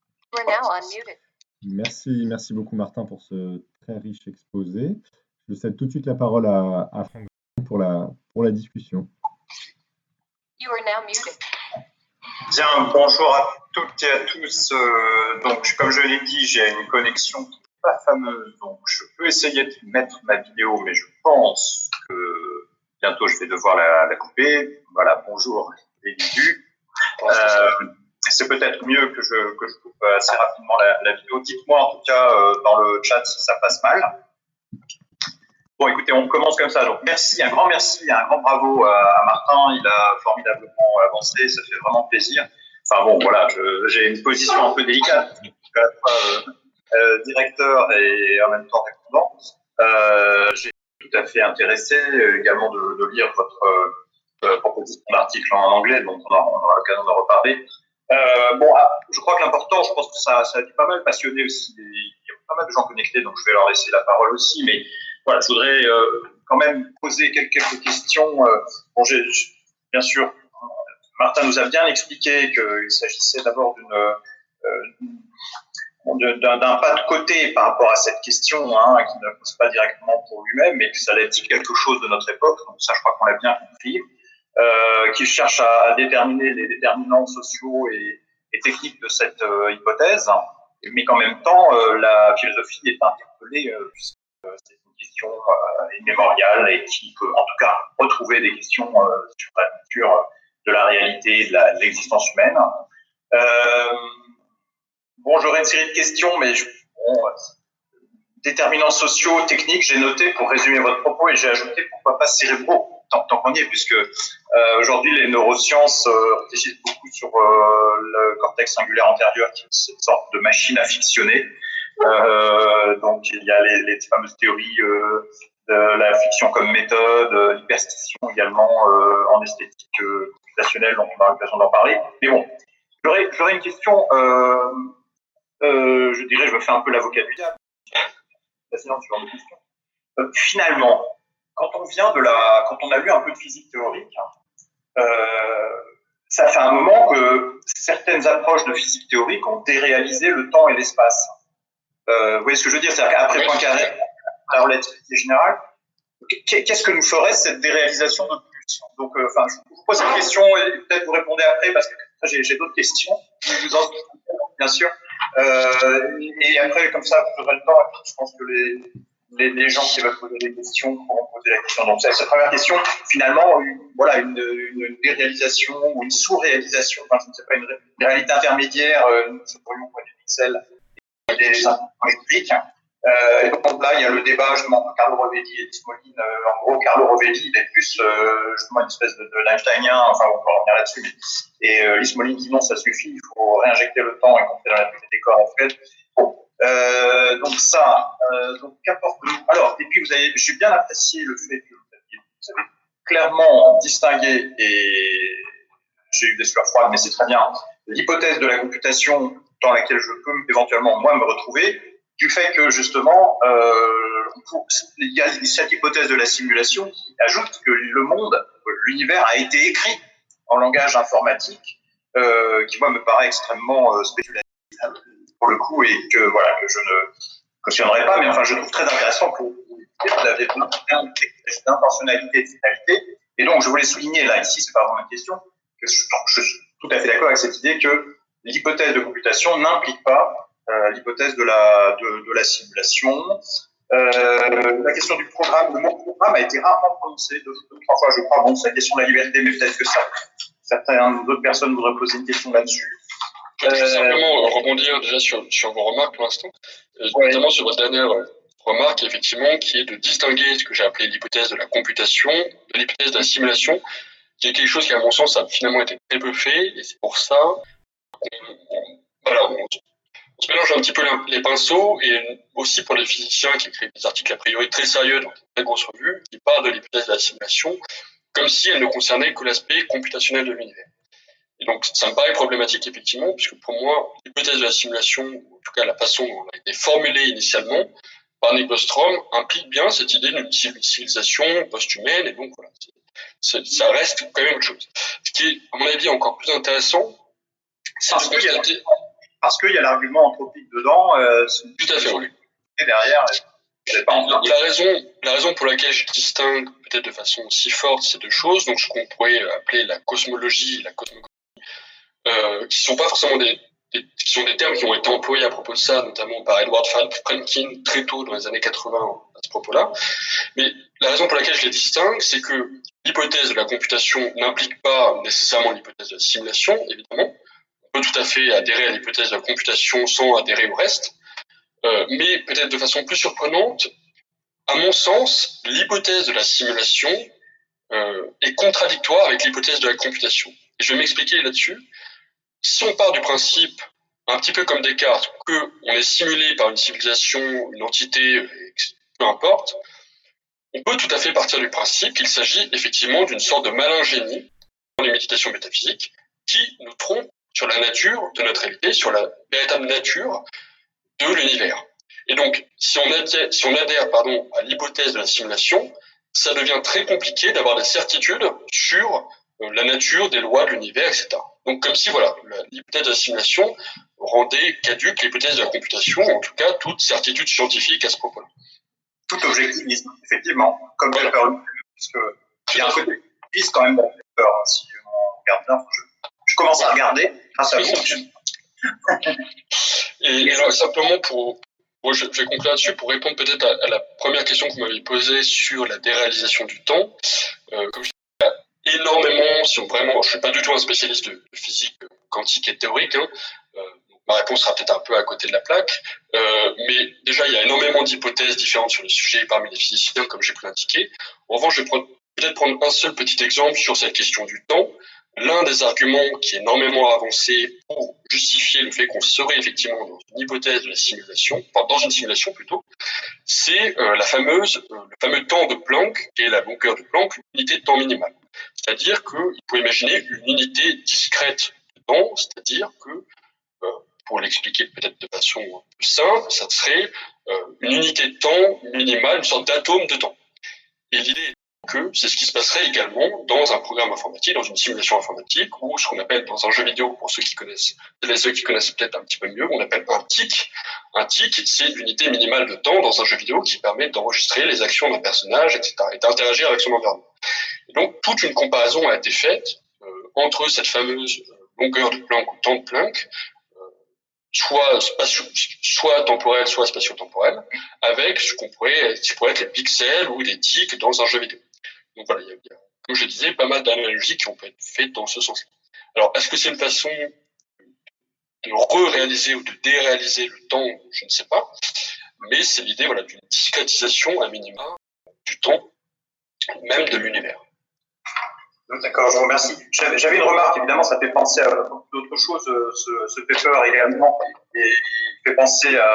Merci, merci beaucoup Martin pour ce très riche exposé. Je cède tout de suite la parole à, à Franck pour la, pour la discussion. Bien, bonjour à toutes et à tous. Euh, donc, comme je l'ai dit, j'ai une connexion qui n'est pas fameuse, donc je peux essayer de mettre ma vidéo, mais je pense que bientôt je vais devoir la, la couper. Voilà, bonjour les débuts. Euh, c'est peut-être mieux que je, que je coupe assez rapidement la, la vidéo. Dites-moi en tout cas euh, dans le chat si ça passe mal. Bon, écoutez, on commence comme ça. Donc, merci, un grand merci, un grand bravo à, à Martin. Il a formidablement avancé, ça fait vraiment plaisir. Enfin bon, voilà, je, j'ai une position un peu délicate. Je suis à la fois euh, euh, directeur et en même temps répondant. Euh, j'ai tout à fait intéressé euh, également de, de lire votre euh, proposition d'article en anglais, donc on aura, on aura l'occasion d'en reparler. Euh, bon, ah, je crois que l'important, je pense que ça, ça a dû pas mal passionner aussi. Il y a pas mal de gens connectés, donc je vais leur laisser la parole aussi. Mais voilà, je voudrais euh, quand même poser quelques, quelques questions. Euh, bon, j'ai, bien sûr, Martin nous a bien expliqué qu'il s'agissait d'abord d'une, euh, d'un, d'un pas de côté par rapport à cette question, hein, qui ne pose pas directement pour lui-même, mais que ça allait dire quelque chose de notre époque. Donc ça, je crois qu'on l'a bien compris. Euh, qu'il cherche à, à déterminer les déterminants sociaux et, et techniques de cette euh, hypothèse, mais qu'en même temps, euh, la philosophie est interpellée, euh, puisque c'est une question euh, immémoriale et qui peut en tout cas retrouver des questions euh, sur la nature de la réalité de, la, de l'existence humaine. Euh, bon, j'aurais une série de questions, mais je, bon, déterminants sociaux, techniques, j'ai noté pour résumer votre propos et j'ai ajouté pourquoi pas cérébraux. Tant, tant qu'on y est, puisque euh, aujourd'hui les neurosciences euh, réfléchissent beaucoup sur euh, le cortex singulaire antérieur, qui est cette sorte de machine à fictionner. Euh, donc il y a les, les fameuses théories euh, de la fiction comme méthode, euh, l'hyperstition également euh, en esthétique euh, computationnelle, dont on aura l'occasion d'en parler. Mais bon, j'aurais, j'aurais une question. Euh, euh, je dirais, je me fais un peu l'avocat du diable. Fascinant ce genre de question. Euh, finalement. Quand on vient de la, quand on a lu un peu de physique théorique, euh, ça fait un moment que certaines approches de physique théorique ont déréalisé le temps et l'espace. Euh, vous voyez ce que je veux dire? C'est-à-dire qu'après Poincaré, la relativité générale, qu'est-ce que nous ferait cette déréalisation de plus? Donc, euh, enfin, je vous pose cette question et peut-être vous répondez après parce que j'ai, j'ai d'autres questions. Je vous en bien sûr. Euh, et après, comme ça, vous aurez le temps. Je pense que les Les, les gens qui veulent poser des questions pourront poser la question. Donc, c'est cette première question, finalement, une, voilà, une, une déréalisation ou une sous-réalisation, enfin, je ne sais pas, une, une réalité intermédiaire, euh, nous pourrions prendre des pixels et des instruments électriques. Euh, et donc là, il y a le débat justement entre Carlo Rovelli et Lise Moline. Euh, en gros, Carlo Rovelli, il est plus euh, justement une espèce de, de l'Einsteinien, enfin, on va revenir là-dessus. Mais, et euh, Lise Moline dit non, ça suffit, il faut réinjecter le temps, y compris dans la théorie des corps, en fait. Bon. Euh, donc ça, euh, donc qu'apporte-nous. Alors, et puis vous avez, j'ai bien apprécié le fait que vous avez, vous avez clairement distingué, et j'ai eu des sueurs froides, mais c'est très bien, l'hypothèse de la computation dans laquelle je peux éventuellement moi me retrouver, du fait que justement, euh, il y a cette hypothèse de la simulation qui ajoute que le monde, l'univers a été écrit en langage informatique, euh, qui moi me paraît extrêmement euh, spéculatif pour le coup, et que voilà, que je ne cautionnerai pas, mais enfin je trouve très intéressant que vous avez d'intentionnalité et de finalité. Et donc je voulais souligner là ici, c'est pas vraiment une question, que je, je suis tout à fait d'accord avec cette idée que l'hypothèse de computation n'implique pas euh, l'hypothèse de la de, de la simulation. Euh, la question du programme, le mot programme a été rarement prononcé deux, deux trois fois, je crois. Bon, c'est la question de la liberté, mais peut-être que ça, certaines d'autres personnes voudraient poser une question là-dessus. Je vais simplement rebondir déjà sur, sur vos remarques pour l'instant, euh, ouais. Notamment sur votre dernière remarque, effectivement, qui est de distinguer ce que j'ai appelé l'hypothèse de la computation de l'hypothèse de la simulation, qui est quelque chose qui, à mon sens, a finalement été très peu fait, et c'est pour ça qu'on voilà, on, on se mélange un petit peu les pinceaux, et aussi pour les physiciens qui écrivent des articles a priori très sérieux dans une très grosse revue, qui parlent de l'hypothèse de la simulation, comme si elle ne concernait que l'aspect computationnel de l'univers. Et donc, ça me paraît problématique, effectivement, puisque pour moi, l'hypothèse de la simulation, ou en tout cas la façon dont elle a été formulée initialement, par Nick Bostrom implique bien cette idée d'une civilisation post-humaine, et donc voilà, c'est, c'est, ça reste quand même autre chose. Ce qui est, à mon avis, encore plus intéressant, c'est parce de constater... A, parce qu'il y a l'argument anthropique dedans. Euh, Tout à fait, oui. Et derrière... La, la, raison, la raison pour laquelle je distingue peut-être de façon si forte ces deux choses, donc ce qu'on pourrait appeler la cosmologie et la cosmogonie, euh, qui sont pas forcément des, des, qui sont des termes qui ont été employés à propos de ça, notamment par Edward Fredkin très tôt dans les années quatre-vingts à ce propos-là. Mais la raison pour laquelle je les distingue, c'est que l'hypothèse de la computation n'implique pas nécessairement l'hypothèse de la simulation, évidemment. On peut tout à fait adhérer à l'hypothèse de la computation sans adhérer au reste. Euh, mais peut-être de façon plus surprenante, à mon sens, l'hypothèse de la simulation euh, est contradictoire avec l'hypothèse de la computation. Et je vais m'expliquer là-dessus. Si on part du principe, un petit peu comme Descartes, qu'on est simulé par une civilisation, une entité, peu importe, on peut tout à fait partir du principe qu'il s'agit effectivement d'une sorte de malin génie dans les méditations métaphysiques qui nous trompe sur la nature de notre réalité, sur la véritable nature de l'univers. Et donc, si on adhère, si on adhère pardon, à l'hypothèse de la simulation, ça devient très compliqué d'avoir des certitudes sur euh, la nature des lois de l'univers, et cetera. Donc, comme si voilà, l'hypothèse de la simulation rendait caduque l'hypothèse de la computation, en tout cas toute certitude scientifique à ce propos-là. Tout objectivisme, effectivement, comme voilà. Pepper, puisque il y a un côté objectiviste quand même dans Pepper, hein, si on regarde bien, je, je commence à regarder grâce à vous. et, et alors, simplement pour, pour je, je vais conclure là-dessus pour répondre peut-être à, à la première question que vous m'avez posée sur la déréalisation du temps. Euh, comme je disais, il y a énormément, si on vraiment, je suis pas du tout un spécialiste de, de physique quantique et théorique, hein, euh, ma réponse sera peut-être un peu à côté de la plaque, euh, mais déjà il y a énormément d'hypothèses différentes sur le sujet parmi les physiciens, comme j'ai pu l'indiquer. En revanche, je vais prendre, peut-être prendre un seul petit exemple sur cette question du temps. L'un des arguments qui est énormément avancé pour justifier le fait qu'on serait effectivement dans une hypothèse de la simulation, enfin dans une simulation plutôt, c'est euh, la fameuse, euh, le fameux temps de Planck, qui est la longueur de Planck, l'unité de temps minimale. C'est-à-dire qu'il faut imaginer une unité discrète de temps, c'est-à-dire que, euh, pour l'expliquer peut-être de façon plus simple, ça serait euh, une unité de temps minimale, une sorte d'atome de temps. Et l'idée que c'est ce qui se passerait également dans un programme informatique, dans une simulation informatique, ou ce qu'on appelle dans un jeu vidéo, pour ceux qui connaissent, ceux qui connaissent peut-être un petit peu mieux, on appelle un tick. Un tick, c'est l'unité minimale de temps dans un jeu vidéo qui permet d'enregistrer les actions d'un personnage, et cetera, et d'interagir avec son environnement. Et donc, toute une comparaison a été faite euh, entre cette fameuse longueur de Planck ou temps de Planck, soit spatio, soit temporel, soit spatio-temporel, avec ce qu'on pourrait, ce qui pourrait être les pixels ou les ticks dans un jeu vidéo. Donc voilà, il y a, il y a, comme je disais, pas mal d'analogies qui ont pu être faites dans ce sens-là. Alors, est-ce que c'est une façon de re-réaliser ou de déréaliser le temps? Je ne sais pas. Mais c'est l'idée voilà, d'une discrétisation à minima du temps, même de l'univers. D'accord, je vous remercie. J'avais, j'avais une remarque, évidemment, ça fait penser à d'autres choses, ce, ce paper également, et il fait penser à,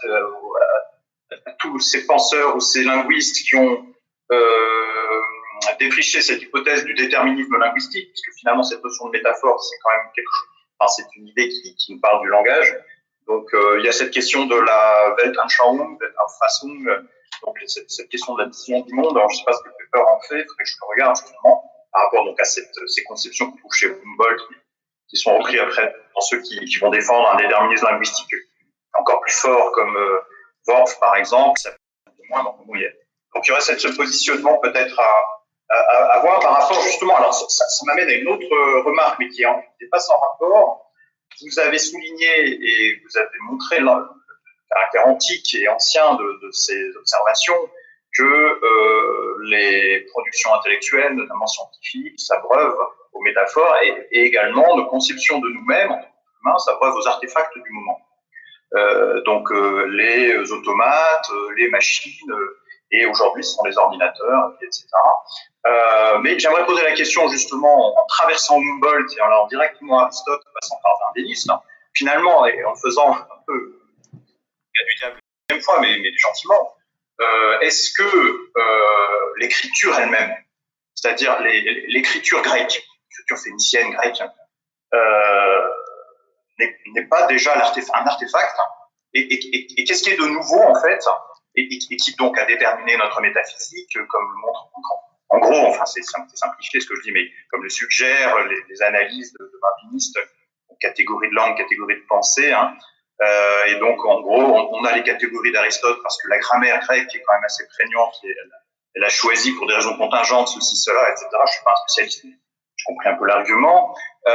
à, à tous ces penseurs ou ces linguistes qui ont euh, défriché cette hypothèse du déterminisme linguistique, puisque finalement cette notion de métaphore, c'est quand même quelque chose, enfin, c'est une idée qui, qui nous parle du langage. Donc euh, il y a cette question de la Weltanschauung, Weltauffassung, donc cette, cette question de la vision du monde. Alors je ne sais pas ce que Pepper en fait, il faudrait que je le regarde justement, par rapport donc à cette, ces conceptions qu'on trouve chez Humboldt, qui sont repris après dans ceux qui, qui vont défendre un déterminisme linguistique encore plus fort, comme euh, Worf par exemple, ça fait moins dans le mouillet. Donc il y aurait cette, ce positionnement peut-être à, à, à voir par rapport justement, alors ça, ça, ça m'amène à une autre remarque, mais qui n'est pas sans rapport. Vous avez souligné et vous avez montré le, le caractère antique et ancien de, de ces observations, que euh, les productions intellectuelles, notamment scientifiques, s'abreuvent aux métaphores et, et également nos conceptions de nous-mêmes, en tant qu'humains, s'abreuvent aux artefacts du moment. Euh, donc euh, les automates, euh, les machines, euh, et aujourd'hui ce sont les ordinateurs, et cetera. Euh, mais j'aimerais poser la question justement en traversant Humboldt et en allant directement à Aristote, en passant par Vindélisme, finalement, et en faisant un peu il y a du diable la même fois, mais, mais gentiment. Euh, est-ce que euh, l'écriture elle-même, c'est-à-dire les, l'écriture grecque, l'écriture phénicienne grecque, euh, n'est, n'est pas déjà l'artefact, un artefact, et, et, et, et qu'est-ce qui est de nouveau en fait, et, et, et qui donc a déterminé notre métaphysique, comme le montre en, en gros, enfin c'est, c'est simplifié ce que je dis, mais comme le suggèrent les, les analyses de, de martinistes, catégorie de langue, catégorie de pensée, hein. Euh, et donc en gros, on, on a les catégories d'Aristote parce que la grammaire grecque est quand même assez prégnante, et elle, elle a choisi pour des raisons contingentes ceci, cela, et cetera. Je suis pas un spécialiste, mais je comprends un peu l'argument.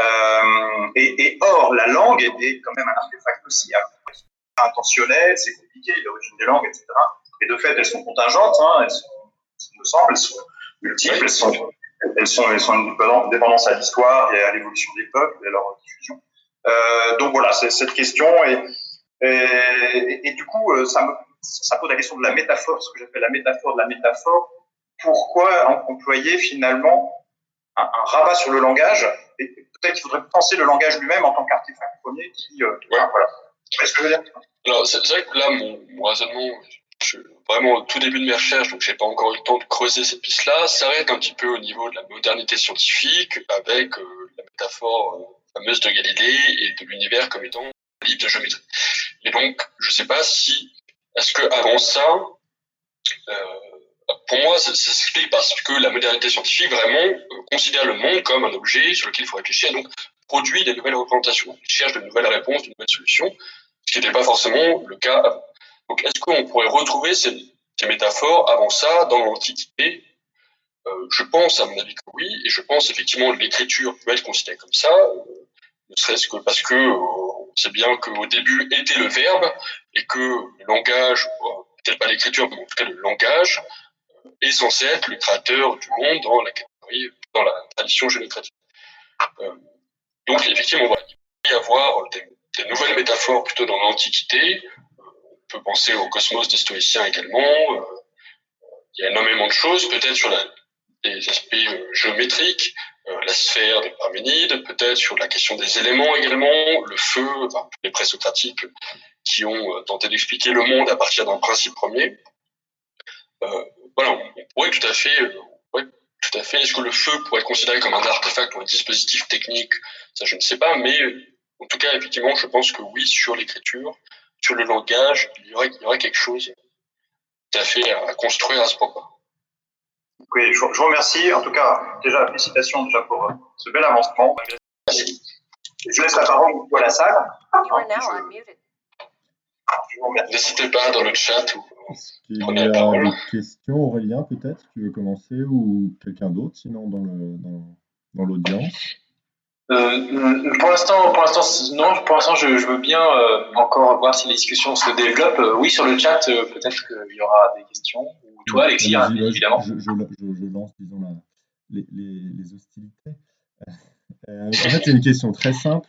Euh, et, et or, la langue est quand même un artefact aussi, hein, intentionnel, c'est compliqué, l'origine des langues, et cetera. Et de fait, elles sont contingentes, hein, elles sont, il me semble, elles sont multiples, elles sont, elles sont, elles sont une dépendance à l'histoire et à l'évolution des peuples et à leur diffusion. Euh, donc voilà, c'est cette question et, et, et, et du coup, ça, me, ça pose la question de la métaphore, ce que j'appelle la métaphore de la métaphore. Pourquoi employer finalement un, un rabat sur le langage? Et peut-être qu'il faudrait penser le langage lui-même en tant qu'artefact premier qui, euh, ouais. Voilà. Est-ce que je veux dire? Alors, c'est vrai que là, mon, mon raisonnement, je, vraiment au tout début de mes recherches, donc j'ai pas encore eu le temps de creuser cette piste-là, s'arrête un petit peu au niveau de la modernité scientifique avec euh, la métaphore euh, fameuse de Galilée et de l'univers comme étant un livre de géométrie. Et donc, je sais pas si, est-ce que avant ça, euh, pour moi, ça, ça s'explique parce que la modernité scientifique vraiment euh, considère le monde comme un objet sur lequel il faut réfléchir et donc produit des nouvelles représentations, il cherche de nouvelles réponses, de nouvelles solutions, ce qui n'était pas forcément le cas avant. Donc, est-ce qu'on pourrait retrouver ces, ces métaphores avant ça dans l'Antiquité? euh, Je pense, à mon avis, que oui, et je pense effectivement que l'écriture peut être considérée comme ça, euh, ne serait-ce que parce que euh, on sait bien qu'au début était le verbe et que le langage, euh, peut-être pas l'écriture, mais en tout cas le langage, euh, est censé être le créateur du monde dans la catégorie, dans la tradition judéo-chrétienne. Euh, donc, effectivement, voilà, il peut y avoir des, des nouvelles métaphores plutôt dans l'Antiquité. On peut penser au cosmos des stoïciens également. Euh, il y a énormément de choses, peut-être sur la, les aspects euh, géométriques, euh, la sphère de Parménide, peut-être sur la question des éléments également, le feu, enfin, les présocratiques qui ont euh, tenté d'expliquer le monde à partir d'un principe premier. Euh, voilà, on, on pourrait tout à fait, euh, ouais, tout à fait. Est-ce que le feu pourrait être considéré comme un artefact ou un dispositif technique? Ça, je ne sais pas, mais euh, en tout cas, effectivement, je pense que oui, sur l'écriture, sur le langage, il y aurait, il y aurait quelque chose tout à fait à construire à ce propos. Oui, je, je vous remercie. En tout cas, déjà, félicitations déjà pour euh, ce bel avancement. Merci. Je laisse la parole à la salle. Je, n'hésitez pas dans le chat ou prenez la parole. Des questions, Aurélien, peut-être? Tu veux commencer ou quelqu'un d'autre, sinon, dans, le, dans, dans l'audience? Euh, pour l'instant, pour l'instant, non. Pour l'instant, je, je veux bien euh, encore voir si les discussions se développent. Euh, oui, sur le chat, euh, peut-être qu'il y aura des questions. Ou toi, Alexis, hein, évidemment. Je, je, je, je lance, disons, la, les, les, les hostilités. Euh, en fait, c'est une question très simple.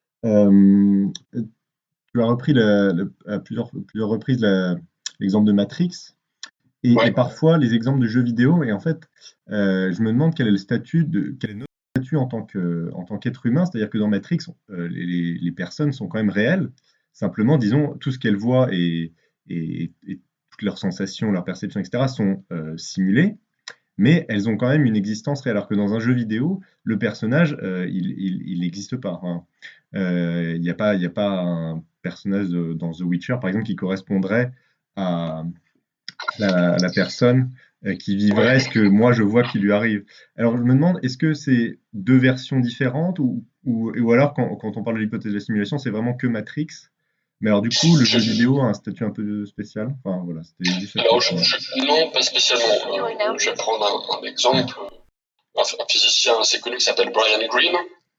Euh, tu as repris la, la, à plusieurs, plusieurs reprises la, l'exemple de Matrix. Et, ouais. et parfois les exemples de jeux vidéo. Et en fait, euh, je me demande quel est le statut de quel est notre statut en tant que en tant qu'être humain. C'est-à-dire que dans Matrix, euh, les, les personnes sont quand même réelles. Simplement, disons, tout ce qu'elles voient et, et, et toutes leurs sensations, leurs perceptions, et cetera, sont euh, simulées, mais elles ont quand même une existence réelle. Alors que dans un jeu vidéo, le personnage, euh, il n'existe pas. Il hein. euh, n'y a pas, il y a pas un personnage de, dans The Witcher, par exemple, qui correspondrait à La, la personne euh, qui vivrait ce que moi je vois qui lui arrive. Alors je me demande, est-ce que c'est deux versions différentes ou, ou, ou alors quand, quand on parle de l'hypothèse de la simulation, c'est vraiment que Matrix? Mais alors du coup, le jeu vidéo a un statut un peu spécial. Enfin voilà, c'était juste cette alors, je, je, non, pas spécialement. Euh, je vais prendre un, un exemple. Un, un physicien assez connu qui s'appelle Brian Greene,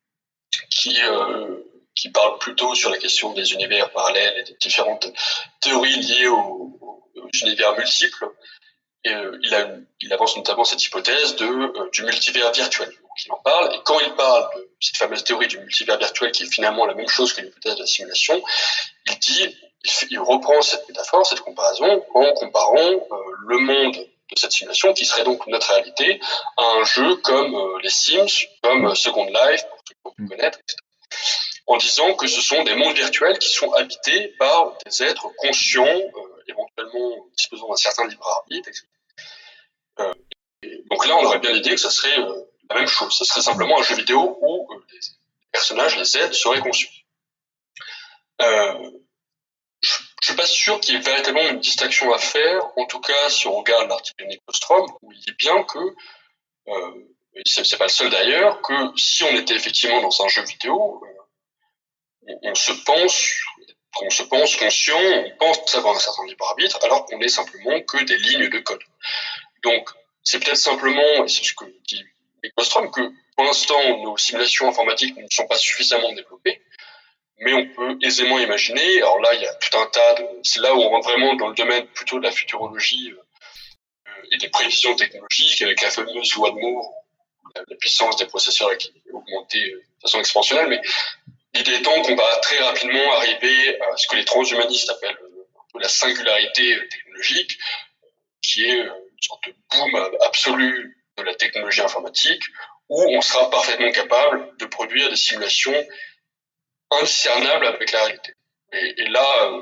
qui euh, qui parle plutôt sur la question des univers parallèles et des différentes théories liées aux, aux univers multiples. Et, euh, il, a, il avance notamment cette hypothèse de, euh, du multivers virtuel. Donc, il en parle, et quand il parle de cette fameuse théorie du multivers virtuel, qui est finalement la même chose que l'hypothèse de la simulation, il dit, il, fait, il reprend cette métaphore, cette comparaison, en comparant euh, le monde de cette simulation, qui serait donc notre réalité, à un jeu comme euh, les Sims, comme euh, Second Life, pour ceux qu'on peut connaître, et cetera. En disant que ce sont des mondes virtuels qui sont habités par des êtres conscients, euh, éventuellement disposant d'un certain libre arbitre, et cetera. Euh, et donc là, on aurait bien l'idée que ça serait euh, la même chose. Ça serait simplement un jeu vidéo où euh, les personnages, les êtres, seraient conscients. Euh, je, suis pas sûr qu'il y ait véritablement une distinction à faire. En tout cas, si on regarde l'article de Nico Strom, où il dit bien que, euh, et c'est, c'est pas le seul d'ailleurs, que si on était effectivement dans un jeu vidéo, euh, on, on se pense, on se pense conscient, on pense avoir un certain libre arbitre, alors qu'on n'est simplement que des lignes de code. Donc, c'est peut-être simplement, et c'est ce que dit Nico Strom, que pour l'instant, nos simulations informatiques ne sont pas suffisamment développées. Mais on peut aisément imaginer, alors là, il y a tout un tas de... C'est là où on rentre vraiment dans le domaine plutôt de la futurologie euh, et des prévisions technologiques, avec la fameuse loi de Moore, la, la puissance des processeurs qui est augmentée de façon exponentielle, mais l'idée étant qu'on va très rapidement arriver à ce que les transhumanistes appellent un peu la singularité technologique, qui est une sorte de boom absolu de la technologie informatique, où on sera parfaitement capable de produire des simulations indiscernable avec la réalité. Et, et là, euh,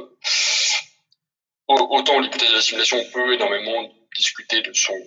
autant l'hypothèse de la simulation, on peut énormément discuter de son,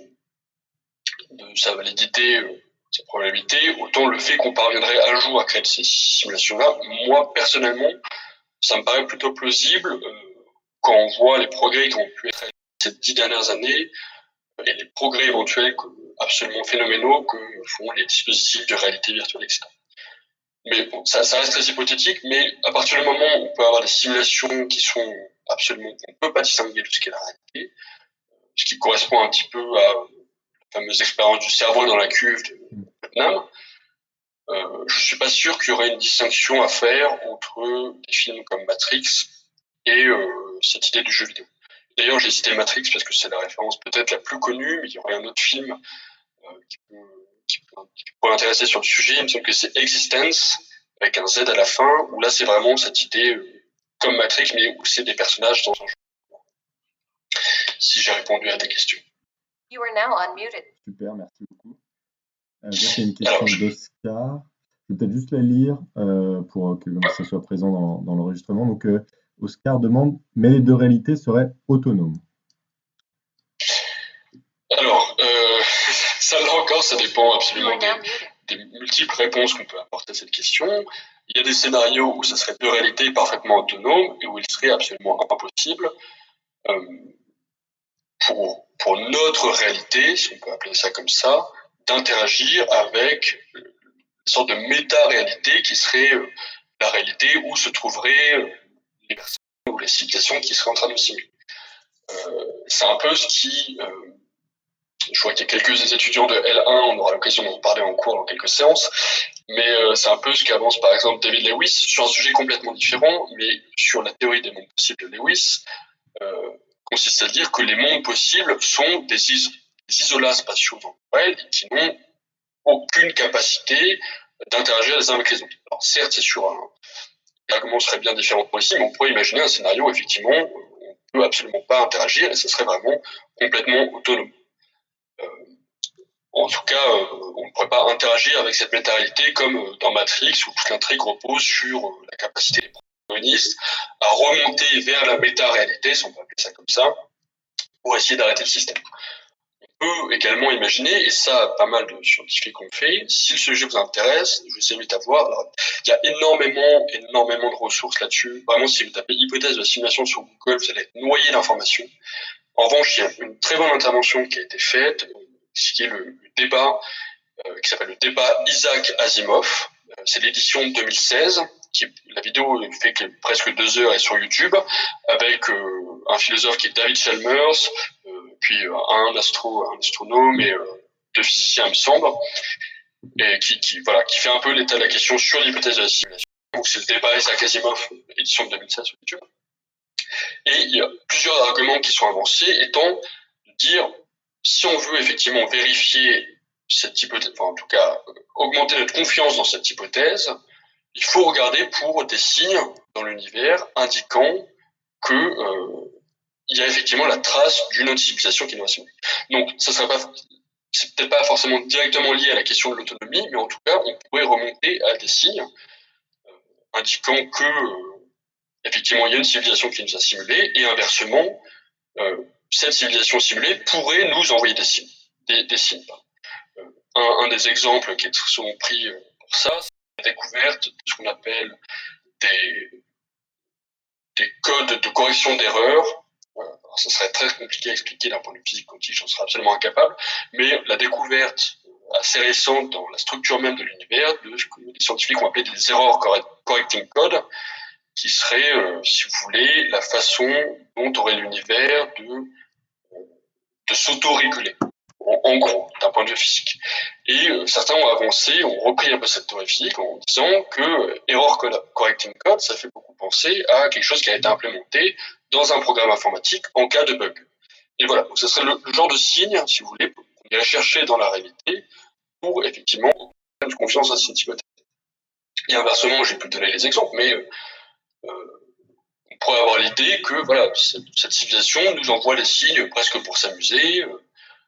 de sa validité, euh, sa probabilité, autant le fait qu'on parviendrait un jour à créer ces simulations-là, moi personnellement, ça me paraît plutôt plausible euh, quand on voit les progrès qui ont pu être réalisés ces dix dernières années et les progrès éventuels que, absolument phénoménaux que font les dispositifs de réalité virtuelle, et cetera. Mais bon, ça, ça reste très hypothétique, mais à partir du moment où on peut avoir des simulations qui sont absolument, on ne peut pas distinguer de ce qu'est la réalité, ce qui correspond un petit peu à la fameuse expérience du cerveau dans la cuve de Putnam, euh, je suis pas sûr qu'il y aurait une distinction à faire entre des films comme Matrix et euh, cette idée du jeu vidéo. D'ailleurs, j'ai cité Matrix parce que c'est la référence peut-être la plus connue, mais il y aurait un autre film euh, qui peut qui pourrait intéresser sur le sujet, il me semble que c'est Existence, avec un Z à la fin, où là c'est vraiment cette idée euh, comme Matrix, mais où c'est des personnages dans un jeu. Si j'ai répondu à tes questions. You are now unmuted. Super, merci beaucoup. Euh, ça, c'est une question Alors, je... d'Oscar. Je vais peut-être juste la lire euh, pour que ça soit présent dans, dans l'enregistrement. Donc, euh, Oscar demande, mais les deux réalités seraient autonomes. Alors, euh, ça là encore, ça dépend absolument des, des multiples réponses qu'on peut apporter à cette question. Il y a des scénarios où ça serait deux réalités parfaitement autonomes et où il serait absolument impossible euh, pour, pour notre réalité, si on peut appeler ça comme ça, d'interagir avec une sorte de méta-réalité qui serait euh, la réalité où se trouveraient euh, les personnes ou les civilisations qui seraient en train de simuler. Euh, c'est un peu ce qui... Euh, Je vois qu'il y a quelques étudiants de L un, on aura l'occasion d'en parler en cours dans quelques séances, mais euh, c'est un peu ce qu'avance par exemple David Lewis sur un sujet complètement différent, mais sur la théorie des mondes possibles de Lewis, euh, consiste à dire que les mondes possibles sont des, is- des isolats spatiaux temporels qui n'ont aucune capacité d'interagir les uns avec les autres. Alors certes, c'est sur un... L'argument serait bien différent pour ici, mais on pourrait imaginer un scénario où effectivement, on ne peut absolument pas interagir et ce serait vraiment complètement autonome. En tout cas, euh, on ne pourrait pas interagir avec cette méta-réalité comme euh, dans Matrix où toute l'intrigue repose sur euh, la capacité des protagonistes à remonter vers la méta-réalité, si on peut appeler ça comme ça, pour essayer d'arrêter le système. On peut également imaginer, et ça, pas mal de scientifiques ont fait, si le sujet vous intéresse, je vous invite à voir. Alors, il y a énormément, énormément de ressources là-dessus. Vraiment, si vous tapez hypothèse de la simulation sur Google, vous allez être noyé d'informations. En revanche, il y a une très bonne intervention qui a été faite, ce qui est le, le débat, euh, qui s'appelle le débat Isaac Asimov. Euh, c'est l'édition de deux mille seize. Qui, la vidéo fait que presque deux heures est sur YouTube, avec euh, un philosophe qui est David Chalmers, euh, puis euh, un, astro, un astronome et euh, deux physiciens, il me semble, et qui, qui, voilà, qui fait un peu l'état de la question sur l'hypothèse de la simulation. Donc c'est le débat Isaac Asimov, édition de deux mille seize sur YouTube. Et il y a plusieurs arguments qui sont avancés, étant de dire, si on veut effectivement vérifier cette hypothèse, enfin en tout cas augmenter notre confiance dans cette hypothèse, il faut regarder pour des signes dans l'univers indiquant que euh, il y a effectivement la trace d'une autre civilisation qui nous a simulé. Donc, ça serait pas, c'est peut-être pas forcément directement lié à la question de l'autonomie, mais en tout cas, on pourrait remonter à des signes euh, indiquant que euh, effectivement il y a une civilisation qui nous a simulé, et inversement, euh, cette civilisation simulée pourrait nous envoyer des signes, des, des signes. Euh, un, un des exemples qui est souvent pris euh, pour ça, c'est la découverte de ce qu'on appelle des, des codes de correction d'erreurs. Euh, alors, ça serait très compliqué à expliquer d'un point de vue physique quantique, j'en serais absolument incapable, mais la découverte assez récente dans la structure même de l'univers de ce que les scientifiques ont appelé des error correcting codes, qui serait, euh, si vous voulez, la façon dont aurait l'univers de, de s'auto-réguler, en, en gros, d'un point de vue physique. Et euh, certains ont avancé, ont repris un peu cette théorie physique en disant que euh, error correcting code, ça fait beaucoup penser à quelque chose qui a été implémenté dans un programme informatique en cas de bug. Et voilà, donc ce serait le, le genre de signe, si vous voulez, qu'on irait chercher dans la réalité pour effectivement faire confiance à cette hypothèse. Et inversement, j'ai pu donner les exemples, mais euh, euh, on pourrait avoir l'idée que voilà, cette, cette civilisation nous envoie des signes presque pour s'amuser euh,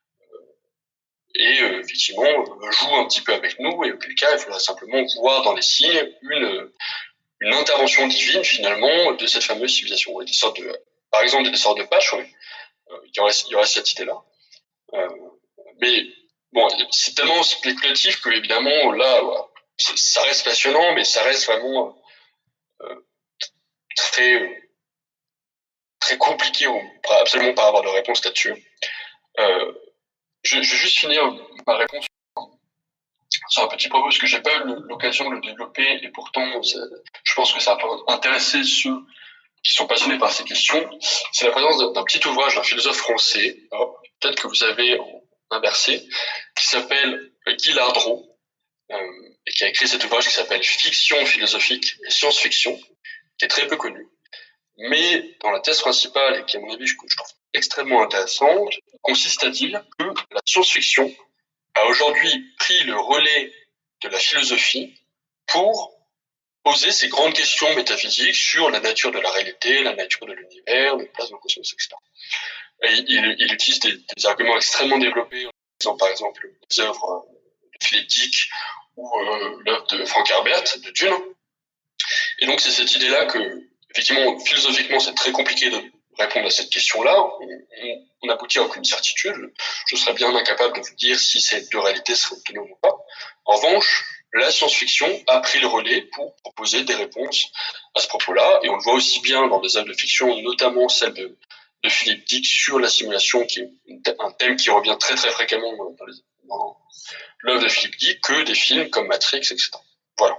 et euh, effectivement euh, joue un petit peu avec nous, et auquel cas il faudrait simplement voir dans les signes une, une intervention divine finalement de cette fameuse civilisation. Et des sortes de, par exemple des sortes de patchs, oui. euh, il, y aurait, il y aurait cette idée-là. Euh, mais bon, c'est tellement spéculatif que évidemment là, voilà, ça reste passionnant, mais ça reste vraiment euh, très très compliqué, on ne pourra absolument pas avoir de réponse là-dessus. Euh, je, je vais juste finir ma réponse sur un petit propos, parce que j'ai pas eu l'occasion de le développer, et pourtant, je pense que ça peut intéresser ceux qui sont passionnés par ces questions. C'est la présence d'un petit ouvrage d'un philosophe français, peut-être que vous avez inversé, qui s'appelle Guy Lardreau, euh, et qui a écrit cet ouvrage qui s'appelle Fiction philosophique et science-fiction, qui est très peu connu. Mais dans la thèse principale, et qui à mon avis je, je trouve extrêmement intéressante, consiste à dire que la science-fiction a aujourd'hui pris le relais de la philosophie pour poser ces grandes questions métaphysiques sur la nature de la réalité, la nature de l'univers, le place dans le cosmos, et cetera. Et il, il utilise des, des arguments extrêmement développés, en utilisant par exemple les œuvres de Philippe Dick ou euh, l'œuvre de Frank Herbert, de Dune. Et donc c'est cette idée-là que, effectivement, philosophiquement, c'est très compliqué de répondre à cette question-là. On, on, on aboutit à aucune certitude. Je serais bien incapable de vous dire si ces deux réalités seraient autonomes ou pas. En revanche, la science-fiction a pris le relais pour proposer des réponses à ce propos-là. Et on le voit aussi bien dans des œuvres de fiction, notamment celle de, de Philippe Dick sur la simulation, qui est un thème qui revient très très fréquemment dans, les, dans l'œuvre de Philippe Dick, que des films comme Matrix, et cetera. Voilà.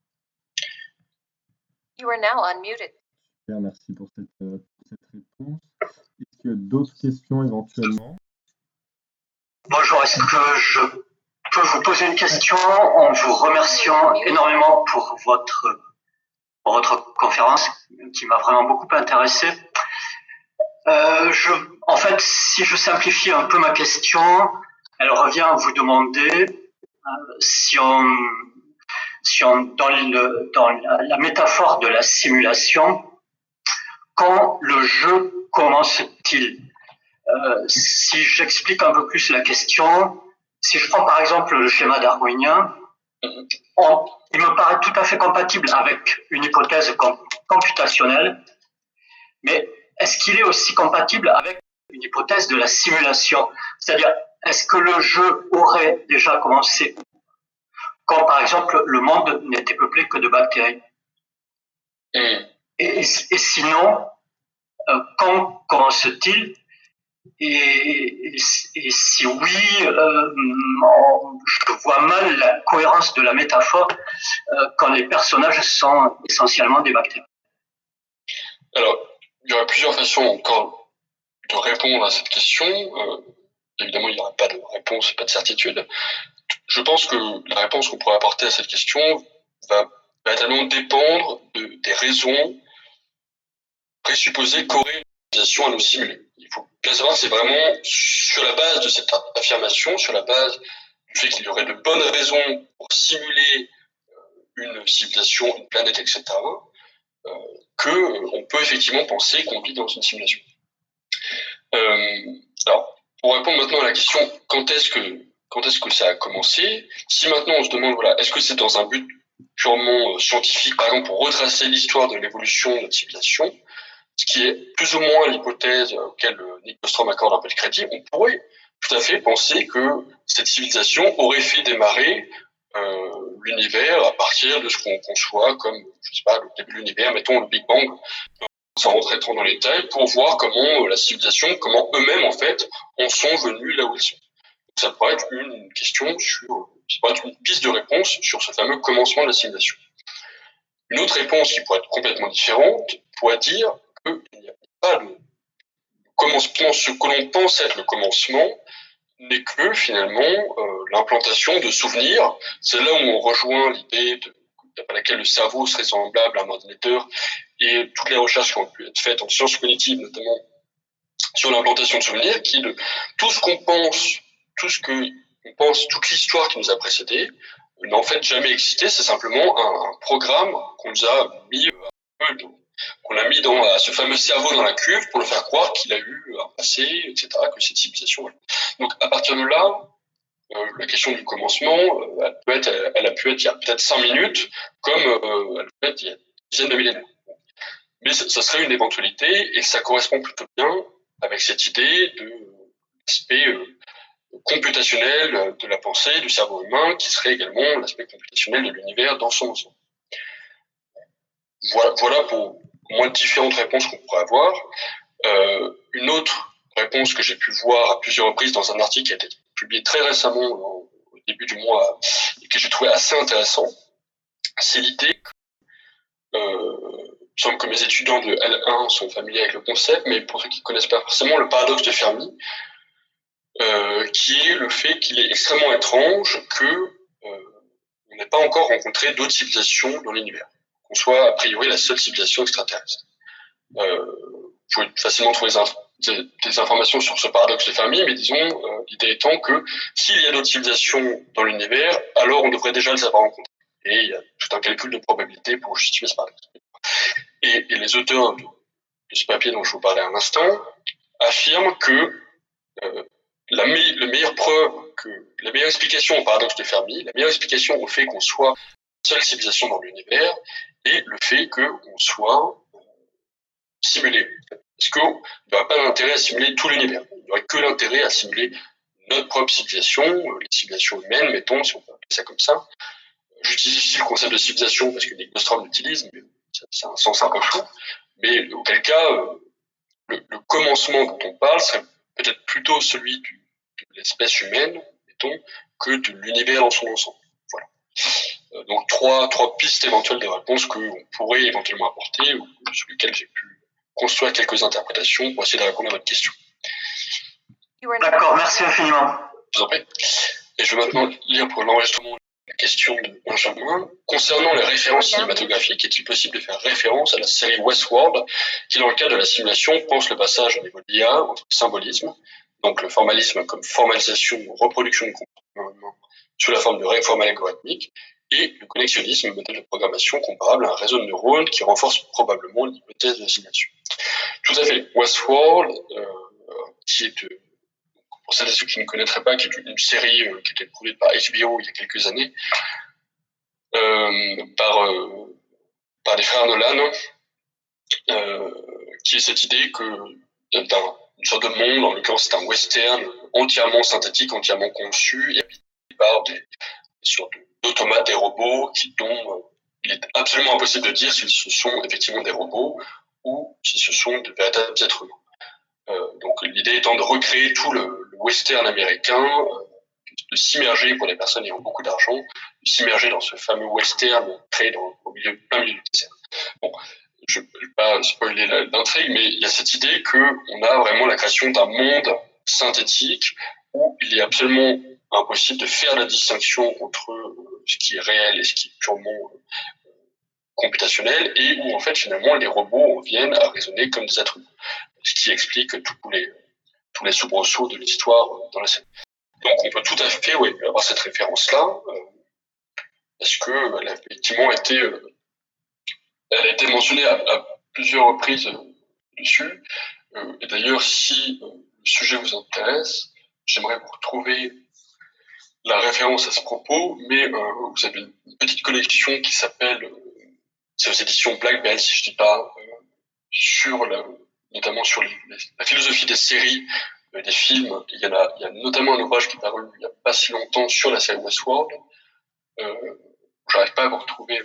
You are now unmuted. Bien, merci pour cette, euh, pour cette réponse. Est-ce qu'il y a d'autres questions éventuellement? Bonjour, est-ce que je peux vous poser une question en vous remerciant énormément pour votre, pour votre conférence qui m'a vraiment beaucoup intéressé. Euh, je, en fait, si je simplifie un peu ma question, elle revient à vous demander euh, si on, si on dans, le, dans la, la métaphore de la simulation, quand le jeu commence-t-il? Euh, si j'explique un peu plus la question, si je prends par exemple le schéma darwinien, on, il me paraît tout à fait compatible avec une hypothèse com- computationnelle, mais est-ce qu'il est aussi compatible avec une hypothèse de la simulation? C'est-à-dire, est-ce que le jeu aurait déjà commencé quand, par exemple, le monde n'était peuplé que de bactéries? Et, et, et sinon, euh, quand commence-t-il? Et, et, et si oui, euh, je vois mal la cohérence de la métaphore euh, quand les personnages sont essentiellement des bactéries. Alors, il y aurait plusieurs façons encore de répondre à cette question. Euh, évidemment, il n'y aura pas de réponse, pas de certitude. Je pense que la réponse qu'on pourrait apporter à cette question va, va tellement dépendre de, des raisons présupposées qu'aurait l'utilisation à nos simulés. Il faut bien savoir, c'est vraiment sur la base de cette affirmation, sur la base du fait qu'il y aurait de bonnes raisons pour simuler une civilisation, une planète, et cetera, euh, qu'on peut effectivement penser qu'on vit dans une simulation. Euh, alors, pour répondre maintenant à la question, quand est-ce que, quand est-ce que ça a commencé? Si maintenant on se demande, voilà, est-ce que c'est dans un but purement scientifique, par exemple pour retracer l'histoire de l'évolution de notre civilisation, ce qui est plus ou moins l'hypothèse auquel Nick Bostrom accorde un peu de crédit, on pourrait tout à fait penser que cette civilisation aurait fait démarrer euh, l'univers à partir de ce qu'on conçoit comme, je sais pas, le début de l'univers, mettons le Big Bang, sans rentrer trop dans les détails, pour voir comment euh, la civilisation, comment eux-mêmes en fait en sont venus là où ils sont. Donc, ça pourrait être une question sur, ça pourrait être une piste de réponse sur ce fameux commencement de la civilisation. Une autre réponse qui pourrait être complètement différente pourrait dire qu'il n'y a pas de commencement, ce que l'on pense être le commencement n'est que finalement euh, l'implantation de souvenirs. C'est là où on rejoint l'idée de, d'après laquelle le cerveau serait semblable à un ordinateur et toutes les recherches qui ont pu être faites en sciences cognitives, notamment sur l'implantation de souvenirs, qui est de tout ce qu'on pense, tout ce que on pense, toute l'histoire qui nous a précédé, n'a en fait jamais existé. C'est simplement un, un programme qu'on nous a mis, euh, qu'on a mis dans à ce fameux cerveau dans la cuve pour le faire croire qu'il a eu un passé, et cetera, que cette civilisation. Voilà. Donc à partir de là, euh, la question du commencement, euh, elle, peut être, elle, elle a pu être il y a peut-être cinq minutes, comme euh, elle peut être il y a des dizaines de millénaires. Mais ça, ça serait une éventualité et ça correspond plutôt bien avec cette idée de l'aspect euh, computationnel de la pensée, du cerveau humain, qui serait également l'aspect computationnel de l'univers dans son ensemble. Voilà, voilà pour moi différentes réponses qu'on pourrait avoir. Euh, une autre réponse que j'ai pu voir à plusieurs reprises dans un article qui a été publié très récemment au début du mois et que j'ai trouvé assez intéressant, c'est l'idée que, euh, il me semble que mes étudiants de L un sont familiers avec le concept, mais pour ceux qui ne connaissent pas forcément, le paradoxe de Fermi, euh, qui est le fait qu'il est extrêmement étrange que euh, on n'ait pas encore rencontré d'autres civilisations dans l'univers, qu'on soit a priori la seule civilisation extraterrestre. Euh, vous pouvez facilement trouver des, inf- des, des informations sur ce paradoxe de Fermi, mais disons, euh, l'idée étant que s'il y a d'autres civilisations dans l'univers, alors on devrait déjà les avoir rencontrées. Et il y a tout un calcul de probabilité pour justifier ce paradoxe. Et, et les auteurs de, de ce papier dont je vous parlais à l'instant affirment que euh, la, me- la meilleure preuve, que la meilleure explication au paradoxe de Fermi, la meilleure explication au fait qu'on soit seule civilisation dans l'univers, est le fait qu'on soit simulé. Parce qu'il n'y aurait pas d'intérêt à simuler tout l'univers. Il n'y aurait que l'intérêt à simuler notre propre civilisation, les civilisations humaines, mettons, si on peut appeler ça comme ça. J'utilise ici le concept de civilisation parce que Nick Bostrom l'utilise, mais ça a un sens un peu flou. Mais auquel cas, euh, le, le commencement dont on parle serait peut-être plutôt celui du, de l'espèce humaine, mettons, que de l'univers dans son ensemble. Voilà. Euh, donc trois, trois pistes éventuelles de réponse qu'on pourrait éventuellement apporter, ou sur lesquelles j'ai pu construire quelques interprétations pour essayer de répondre à votre question. D'accord, merci infiniment. Je vous en prie. Et je vais maintenant lire pour l'enregistrement la question de Benjamin. Concernant les références cinématographiques, est-il possible de faire référence à la série Westworld, qui dans le cas de la simulation pense le passage au niveau de l'I A entre le symbolisme, donc le formalisme comme formalisation ou reproduction de comportement sous la forme de réforme algorithmique, et le connexionnisme, modèle de programmation comparable à un réseau de neurones qui renforce probablement l'hypothèse de la simulation. Tout à fait. Westworld, euh, qui est, euh, pour celles et ceux qui ne connaîtraient pas, qui est une série euh, qui a été produite par H B O il y a quelques années, euh, par, euh, par les frères Nolan, euh, qui est cette idée que d'un une sorte de monde, en l'occurrence c'est un western entièrement synthétique, entièrement conçu et habité par des, des sortes d'automates, des robots, qui, dont euh, il est absolument impossible de dire si ce sont effectivement des robots ou si ce sont de véritables êtres humains. Euh, donc l'idée étant de recréer tout le, le western américain, euh, de s'immerger pour les personnes ayant beaucoup d'argent, de s'immerger dans ce fameux western créé dans, au milieu, plein milieu du désert. Bon, je ne vais pas spoiler l'intrigue, mais il y a cette idée qu'on a vraiment la création d'un monde synthétique où il est absolument impossible de faire la distinction entre ce qui est réel et ce qui est purement computationnel, et où en fait finalement les robots viennent à raisonner comme des êtres humains, ce qui explique tous les, tous les soubresauts de l'histoire dans la série. Donc on peut tout à fait oui, avoir cette référence-là, euh, parce que elle a effectivement été, euh, elle a été mentionnée à, à plusieurs reprises euh, dessus. Euh, et d'ailleurs, si euh, le sujet vous intéresse, j'aimerais vous retrouver la référence à ce propos, mais euh, vous avez une petite collection qui s'appelle, euh, c'est aux éditions Black Bell, si je dis pas, euh, sur la, notamment sur les, les, la philosophie des séries, euh, des films. Il y en a, il y a notamment un ouvrage qui est paru il n'y a pas si longtemps sur la série Westworld. Euh, j'arrive pas à vous retrouver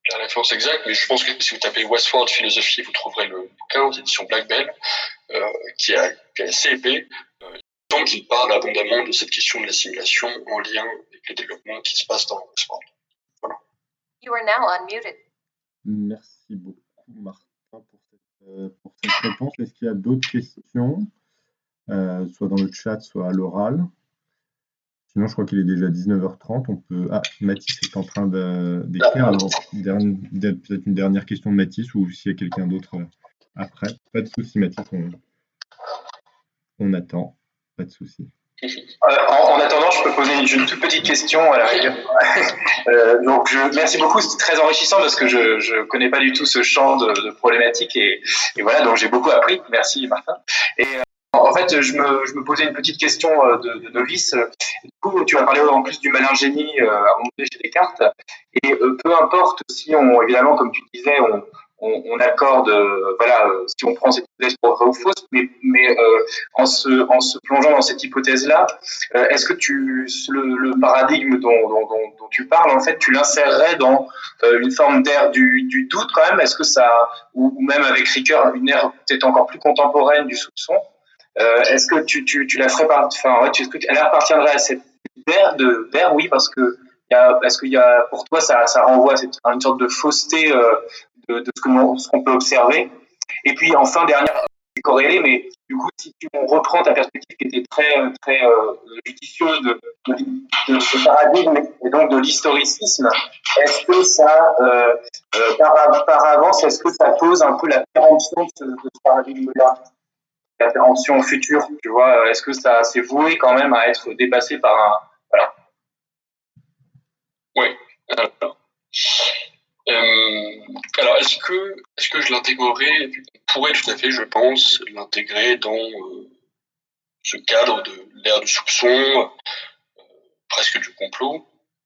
la référence exacte, mais je pense que si vous tapez Westward Philosophie, vous trouverez le bouquin aux éditions Black Bell, euh, qui, a, qui est assez épais, euh, donc il parle abondamment de cette question de l'assimilation en lien avec le développement qui se passe dans Westward. Voilà. You are now unmuted. Merci beaucoup, Martin, pour cette, euh, pour cette réponse. Est-ce qu'il y a d'autres questions, euh, soit dans le chat, soit à l'oral? Sinon, je crois qu'il est déjà dix-neuf heures trente. On peut... Ah, Mathis est en train de- d'écrire. Alors, dernière- peut-être une dernière question de Mathis ou s'il y a quelqu'un d'autre euh, après. Pas de souci, Mathis. On, on attend. Pas de souci. Euh, en, en attendant, je peux poser une, une toute petite question à la rigueur. euh, donc, je, merci beaucoup, c'est très enrichissant parce que je je connais pas du tout ce champ de, de problématiques et, et voilà, donc j'ai beaucoup appris. Merci Martin. Et euh, en fait, je me, je me posais une petite question de, de novice. Du coup, tu as parlé en plus du malin génie euh, à remonter chez Descartes. Et euh, peu importe si on, évidemment, comme tu disais, on, on, on accorde, euh, voilà, euh, si on prend cette hypothèse pour vraie ou fausse, mais, mais euh, en, se, en se plongeant dans cette hypothèse-là, euh, est-ce que tu, le, le paradigme dont, dont, dont, dont tu parles, en fait, tu l'insérerais dans euh, une forme d'ère du, du doute quand même? Est-ce que ça, ou, ou même avec Ricoeur, une ère peut-être encore plus contemporaine du soupçon? Euh, est-ce que tu, tu, tu la ferais par, enfin, ouais, tu, est-ce qu'elle appartiendrait à cette ère de d'ère? Oui, parce que il y a, est-ce qu'il y a, pour toi, ça, ça renvoie à, cette, à une sorte de fausseté euh, de, de ce, que l'on, ce qu'on peut observer. Et puis, enfin, dernière, c'est corrélé, mais du coup, si tu on reprend ta perspective qui était très, très euh, judicieuse de, de, de ce paradigme et donc de l'historicisme, est-ce que ça, euh, euh, par, par avance, est-ce que ça pose un peu la péremption de ce, de ce paradigme-là? La péremption future, tu vois, est-ce que ça s'est voué quand même à être dépassé par un... Voilà. Oui. Alors, euh, alors est-ce que, est-ce que je l'intégrerai? On pourrait tout à fait, je pense, l'intégrer dans euh, ce cadre de l'ère du soupçon, euh, presque du complot.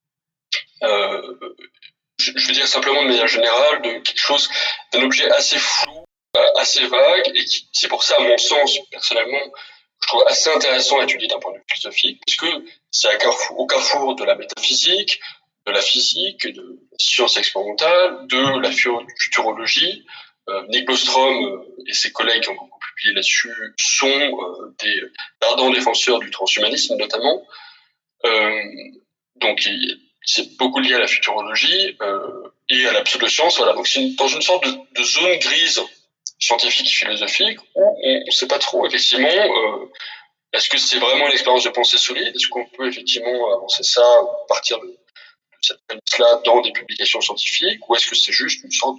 Euh, je, je veux dire simplement de manière générale de quelque chose, d'un objet assez flou, assez vague, et qui, c'est pour ça, à mon sens, personnellement, je trouve assez intéressant à étudier d'un point de vue philosophique, puisque c'est à carrefour, au carrefour de la métaphysique, de la physique, de la science expérimentale, de la futurologie. Euh, Nick Bostrom euh, et ses collègues qui ont beaucoup publié là-dessus sont euh, des ardents défenseurs du transhumanisme, notamment. Euh, donc, il, c'est beaucoup lié à la futurologie euh, et à la pseudoscience. Voilà. Donc, c'est une, dans une sorte de, de zone grise scientifique et philosophique où on ne sait pas trop, effectivement, euh, est-ce que c'est vraiment une expérience de pensée solide? Est-ce qu'on peut effectivement avancer ça à partir de, de cette prémisse-là dans des publications scientifiques? Ou est-ce que c'est juste une sorte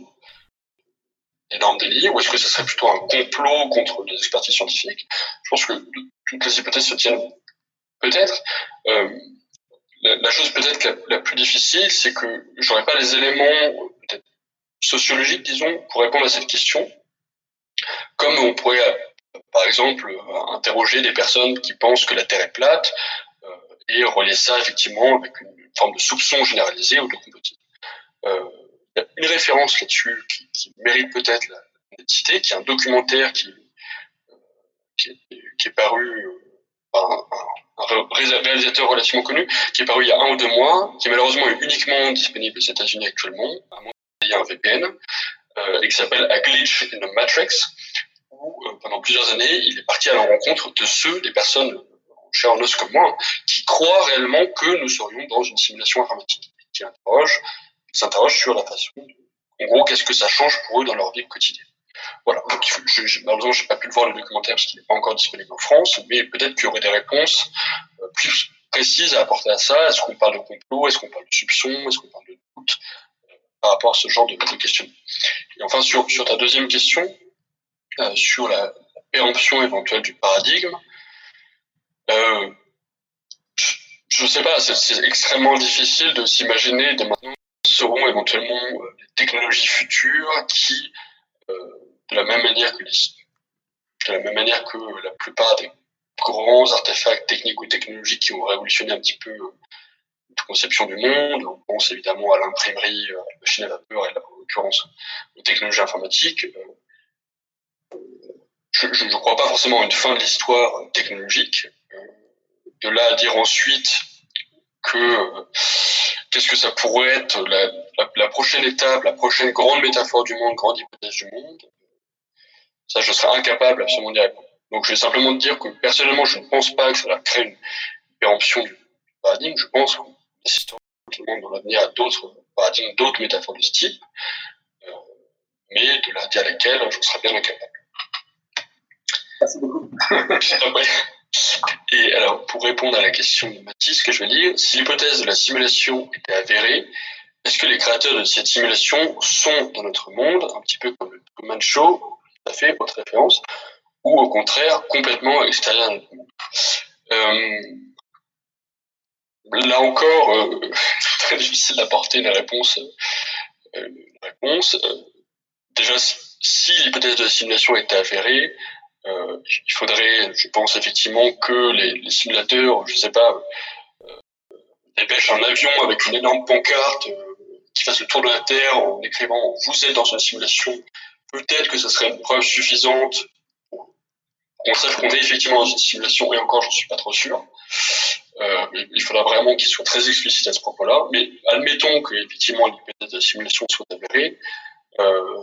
d'énorme délire? Ou est-ce que ce serait plutôt un complot contre les expertises scientifiques? Je pense que toutes les hypothèses se tiennent peut-être. Euh, la, la chose peut-être la, la plus difficile, c'est que j'aurais pas les éléments peut-être sociologiques, disons, pour répondre à cette question. Comme on pourrait, par exemple, interroger des personnes qui pensent que la Terre est plate euh, et relier ça effectivement avec une forme de soupçon généralisé ou de complotisme. Euh, il y a une référence là-dessus qui, qui mérite peut-être la, la citer, qui est un documentaire qui, qui, est, qui est paru par un, un, un réalisateur relativement connu, qui est paru il y a un ou deux mois, qui est malheureusement uniquement disponible aux États-Unis actuellement, à moins qu'il y ait un V P N, euh, et qui s'appelle A Glitch in the Matrix, où euh, pendant plusieurs années, il est parti à la rencontre de ceux, des personnes en chair en os comme moi, hein, qui croient réellement que nous serions dans une simulation informatique, qui interrogent, qui s'interrogent sur la façon de, en gros, qu'est-ce que ça change pour eux dans leur vie quotidienne. Voilà. Donc, je, je, malheureusement, j'ai pas pu le voir le documentaire parce qu'il n'est pas encore disponible en France, mais peut-être qu'il y aurait des réponses euh, plus précises à apporter à ça. Est-ce qu'on parle de complot? Est-ce qu'on parle de soupçon? Est-ce qu'on parle de doute euh, par rapport à ce genre de, de questions? Et enfin, sur, sur ta deuxième question, euh, sur la, la péremption éventuelle du paradigme, euh, je ne sais pas, c'est, c'est extrêmement difficile de s'imaginer dès maintenant que seront éventuellement euh, des technologies futures qui, euh, de la même manière que les, de la même manière que la plupart des grands artefacts techniques ou technologiques qui ont révolutionné un petit peu la conception du monde. On pense évidemment à l'imprimerie, à la machine à vapeur et là, en l'occurrence aux technologies informatiques. Je ne crois pas forcément à une fin de l'histoire technologique. De là à dire ensuite que qu'est-ce que ça pourrait être la, la, la prochaine étape, la prochaine grande métaphore du monde, grande hypothèse du monde, ça, je serais incapable absolument d'y répondre. Donc, je vais simplement te dire que personnellement, je ne pense pas que ça va créer une péremption du paradigme. Je pense qu'on assistera éventuellement dans l'avenir à d'autres paradigmes, d'autres métaphores de ce type, euh, mais de la dire laquelle, je serais bien incapable. Merci beaucoup. Et alors, pour répondre à la question de Mathis, ce que je veux dire, si l'hypothèse de la simulation était avérée, est-ce que les créateurs de cette simulation sont dans notre monde, un petit peu comme le Truman Show, tout à fait, votre référence, ou au contraire, complètement à l'extérieur de notre monde? euh, Là encore, euh, c'est très difficile d'apporter une réponse. Euh, une réponse. Euh, déjà, si l'hypothèse de la simulation était avérée, euh, il faudrait, je pense effectivement, que les, les simulateurs, je sais pas, euh, dépêchent un avion avec une énorme pancarte euh, qui fasse le tour de la Terre en écrivant « Vous êtes dans une simulation ». Peut-être que ce serait une preuve suffisante pour qu'on sache qu'on est effectivement dans une simulation, et encore, je ne suis pas trop sûr. Euh, il faudra vraiment qu'il soit très explicite à ce propos-là. Mais admettons que effectivement l'hypothèse de la simulation soit avérée. Euh,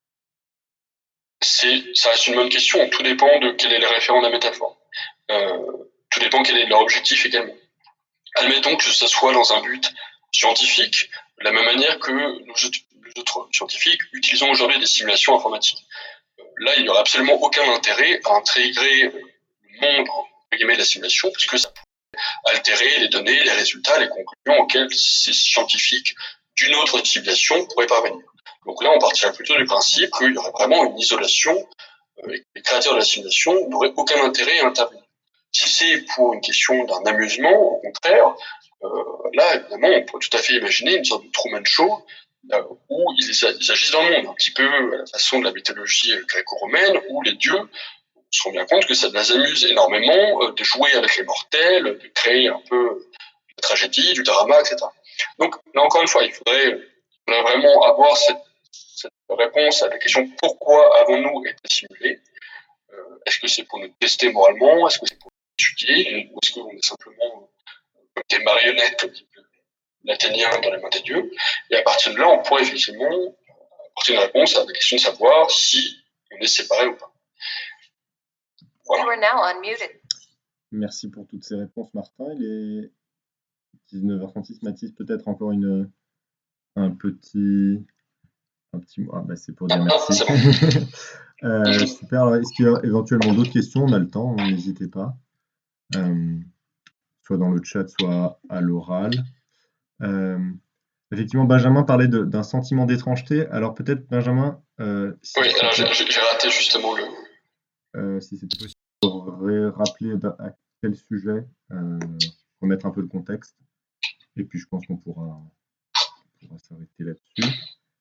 c'est, ça reste une bonne question. Tout dépend de quel est le référent de la métaphore. Euh, tout dépend quel est leur objectif également. Admettons que ça soit dans un but scientifique, de la même manière que nous autres scientifiques utilisons aujourd'hui des simulations informatiques. Là, il n'y aura absolument aucun intérêt à intégrer le monde de la simulation, puisque ça pourrait altérer les données, les résultats, les conclusions auxquelles ces scientifiques d'une autre civilisation pourraient parvenir. Donc là, on partirait plutôt du principe qu'il y aurait vraiment une isolation, euh, et que les créateurs de la simulation n'auraient aucun intérêt à intervenir. Si c'est pour une question d'un amusement, au contraire, euh, là, évidemment, on peut tout à fait imaginer une sorte de Truman Show, là, où ils, ils agissent dans le monde, un petit peu à la façon de la mythologie gréco-romaine, où les dieux se rendent bien compte que ça les amuse énormément euh, de jouer avec les mortels, de créer un peu de tragédie, du drama, et cetera. Donc, là encore une fois, il faudrait, il faudrait vraiment avoir cette, cette réponse à la question « Pourquoi avons-nous été simulés ?» euh, Est-ce que c'est pour nous tester moralement? Est-ce que c'est pour nous étudier? Ou est-ce qu'on est simplement euh, des marionnettes, comme dit l'Athénien, dans les mains des dieux? Et à partir de là, on pourrait effectivement apporter une réponse à la question de savoir si on est séparés ou pas. Voilà. You are now unmuted. Merci pour toutes ces réponses, Martin. Il est dix-neuf heures trente-six. Mathis, peut-être encore une, un petit... Un petit mot. Ah, bah, c'est pour dire merci. euh, super. Alors, est-ce qu'il y a éventuellement d'autres questions? On a le temps, n'hésitez pas. Euh, soit dans le chat, soit à l'oral. Euh, effectivement, Benjamin parlait d'un sentiment d'étrangeté. Alors peut-être, Benjamin... Euh, si oui, alors j'ai raté justement le... Euh, si c'était possible, pour rappeler à quel sujet, euh, remettre un peu le contexte. Et puis je pense qu'on pourra, on pourra s'arrêter là-dessus.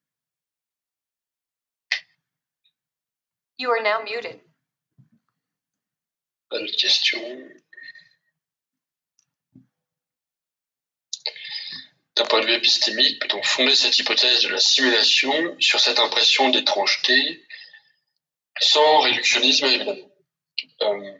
You are now muted. Bonne question. D'un point de vue épistémique, peut-on fonder cette hypothèse de la simulation sur cette impression d'étrangeté sans réductionnisme, évidemment? euh,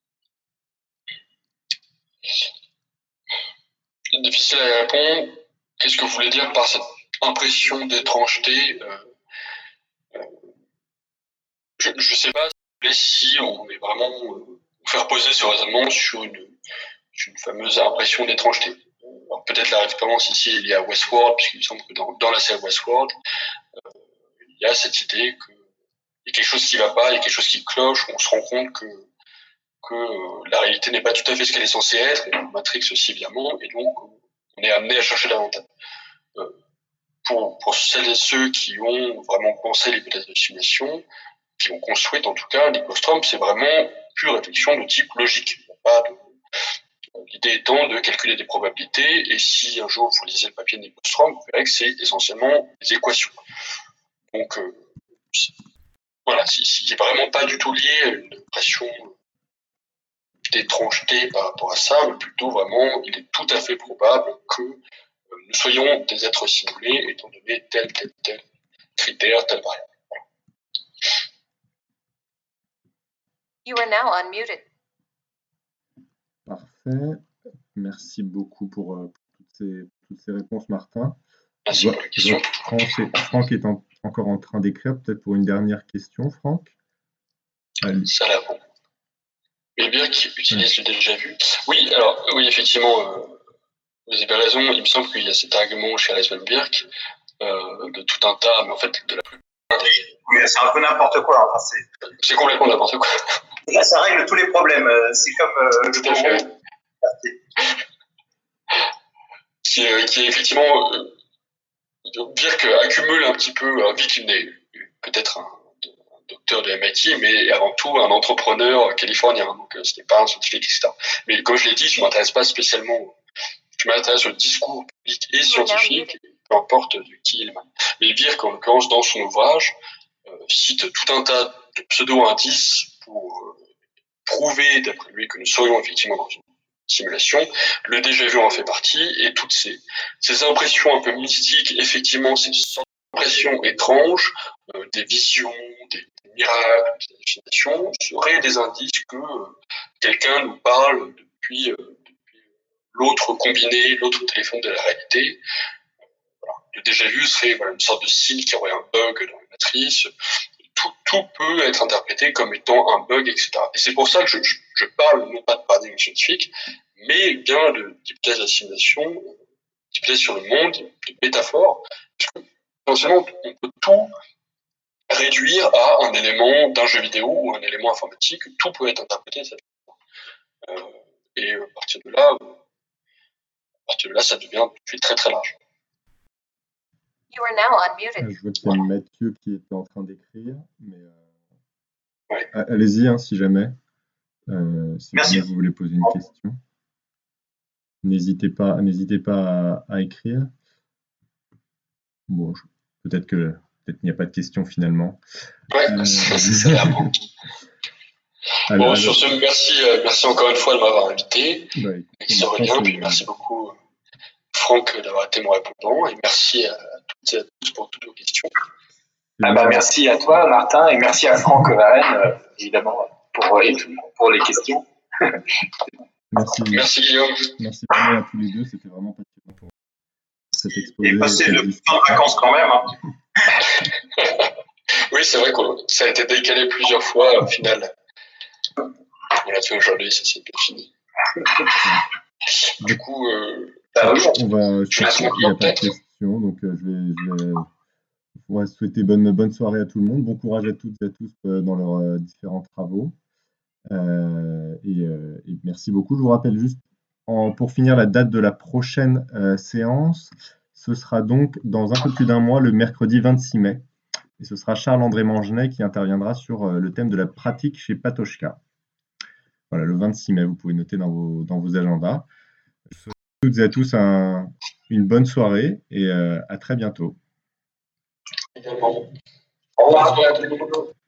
Difficile à répondre. Qu'est-ce que vous voulez dire par cette impression d'étrangeté? euh, euh, Je ne sais pas si on est vraiment euh, faire poser ce raisonnement sur une, sur une fameuse impression d'étrangeté. Alors peut-être la référence ici est liée à Westworld, puisqu'il me semble que dans, dans la série Westworld, euh, il y a cette idée qu'il y a quelque chose qui ne va pas, il y a quelque chose qui cloche, on se rend compte que, que euh, la réalité n'est pas tout à fait ce qu'elle est censée être, et Matrix aussi évidemment, et donc on est amené à chercher davantage. Euh, pour, pour celles et ceux qui ont vraiment pensé l'hypothèse de simulation, qui ont construit en tout cas l'Hypostrom, c'est vraiment pure réflexion de type logique. Pas de... L'idée étant de calculer des probabilités, et si un jour vous lisez le papier de Nyquist-Strom, vous verrez que c'est essentiellement des équations. Donc euh, voilà, c'est vraiment pas du tout lié à une impression d'étrangeté par rapport à ça, mais plutôt vraiment, il est tout à fait probable que euh, nous soyons des êtres simulés, étant donné tel, tel, tel critère, tel variable. You are now unmuted. Parfait. Merci beaucoup pour, euh, pour toutes ces, toutes ces réponses, Martin. Merci Je vois, pour la je vois question. que Franck est, Franck est en- encore en train d'écrire, peut-être pour une dernière question, Franck. Allez. Ça a l'air bon. Et bien qui utilise le déjà vu. Oui, alors, oui, effectivement, euh, vous avez raison. Il me semble qu'il y a cet argument chez Reisman Birk euh, de tout un tas, mais en fait, de la plupart. Oui, c'est un peu n'importe quoi. Enfin, c'est... c'est complètement n'importe quoi. Là, ça règle tous les problèmes. C'est comme euh, tout à fait. Qui, euh, qui est effectivement. Euh, Birk accumule un petit peu, euh, vu qu'il est peut-être un, un docteur de M I T, mais avant tout un entrepreneur californien, donc euh, ce n'est pas un scientifique, et cetera. Mais comme je l'ai dit, je ne m'intéresse pas spécialement, je m'intéresse au discours public et scientifique, peu importe de qui il est. Mais Birk, en l'occurrence, dans son ouvrage, euh, cite tout un tas de pseudo-indices pour euh, prouver, d'après lui, que nous serions effectivement dans une simulation. Le déjà vu en fait partie, et toutes ces, ces impressions un peu mystiques, effectivement, ces sortes d'impressions étranges, euh, des visions, des, des miracles, des hallucinations, seraient des indices que euh, quelqu'un nous parle depuis, euh, depuis l'autre combiné, l'autre téléphone de la réalité. Voilà. Le déjà vu serait voilà, une sorte de signe qu'il y aurait un bug dans la matrice. Tout, tout peut être interprété comme étant un bug, et cetera. Et c'est pour ça que je, je, je parle non pas de paradigme scientifique, mais bien d'hypothèse de la simulation, d'hypothèse sur le monde, de métaphore, parce que potentiellement on peut tout réduire à un élément d'un jeu vidéo ou un élément informatique, tout peut être interprété de cette façon. Euh, et à partir de là, à partir de là, ça devient très très large. You are now unmuted. Je vois qu'il y a Mathieu qui était en train d'écrire, mais euh... ouais. allez-y hein, si jamais, euh, si jamais vous voulez poser une question. N'hésitez pas, n'hésitez pas à, à écrire. Bon, je... peut-être que peut-être il n'y a pas de question finalement. Ouais, euh... c'est l'air bon. Alors, bon, alors... sur ce, merci, euh, merci encore une fois de m'avoir invité. Bah, ça aurait bien, puis merci beaucoup Franck d'avoir été mon répondant, et merci à toutes et à tous pour toutes vos questions. Ah bah, merci à toi Martin, et merci à Franck Varenne, euh, évidemment, pour, et tout, pour les questions. Merci. Merci Guillaume. Merci vraiment à tous les deux, c'était vraiment passionnant pour cet exposé. Et passer le temps de vacances quand même. Hein. Oui, c'est vrai que ça a été décalé plusieurs fois, au final. On l'a fait aujourd'hui, ça c'est fini. Du coup, euh, bah, oui, on va. Je pense qu'il n'y a pas de questions, donc euh, je vais, je vais on va souhaiter bonne, bonne soirée à tout le monde, bon courage à toutes et à tous euh, dans leurs euh, différents travaux. Euh, et, euh, et merci beaucoup. Je vous rappelle juste, en, pour finir, la date de la prochaine euh, séance. Ce sera donc dans un peu plus d'un mois, le mercredi vingt-six mai. Et ce sera Charles-André Mangenet qui interviendra sur euh, le thème de la pratique chez Patochka. Voilà, le vingt-six mai, vous pouvez noter dans vos, dans vos agendas. Je vous souhaite à toutes et à tous un, une bonne soirée et euh, à très bientôt. Également. Au revoir à tout le monde.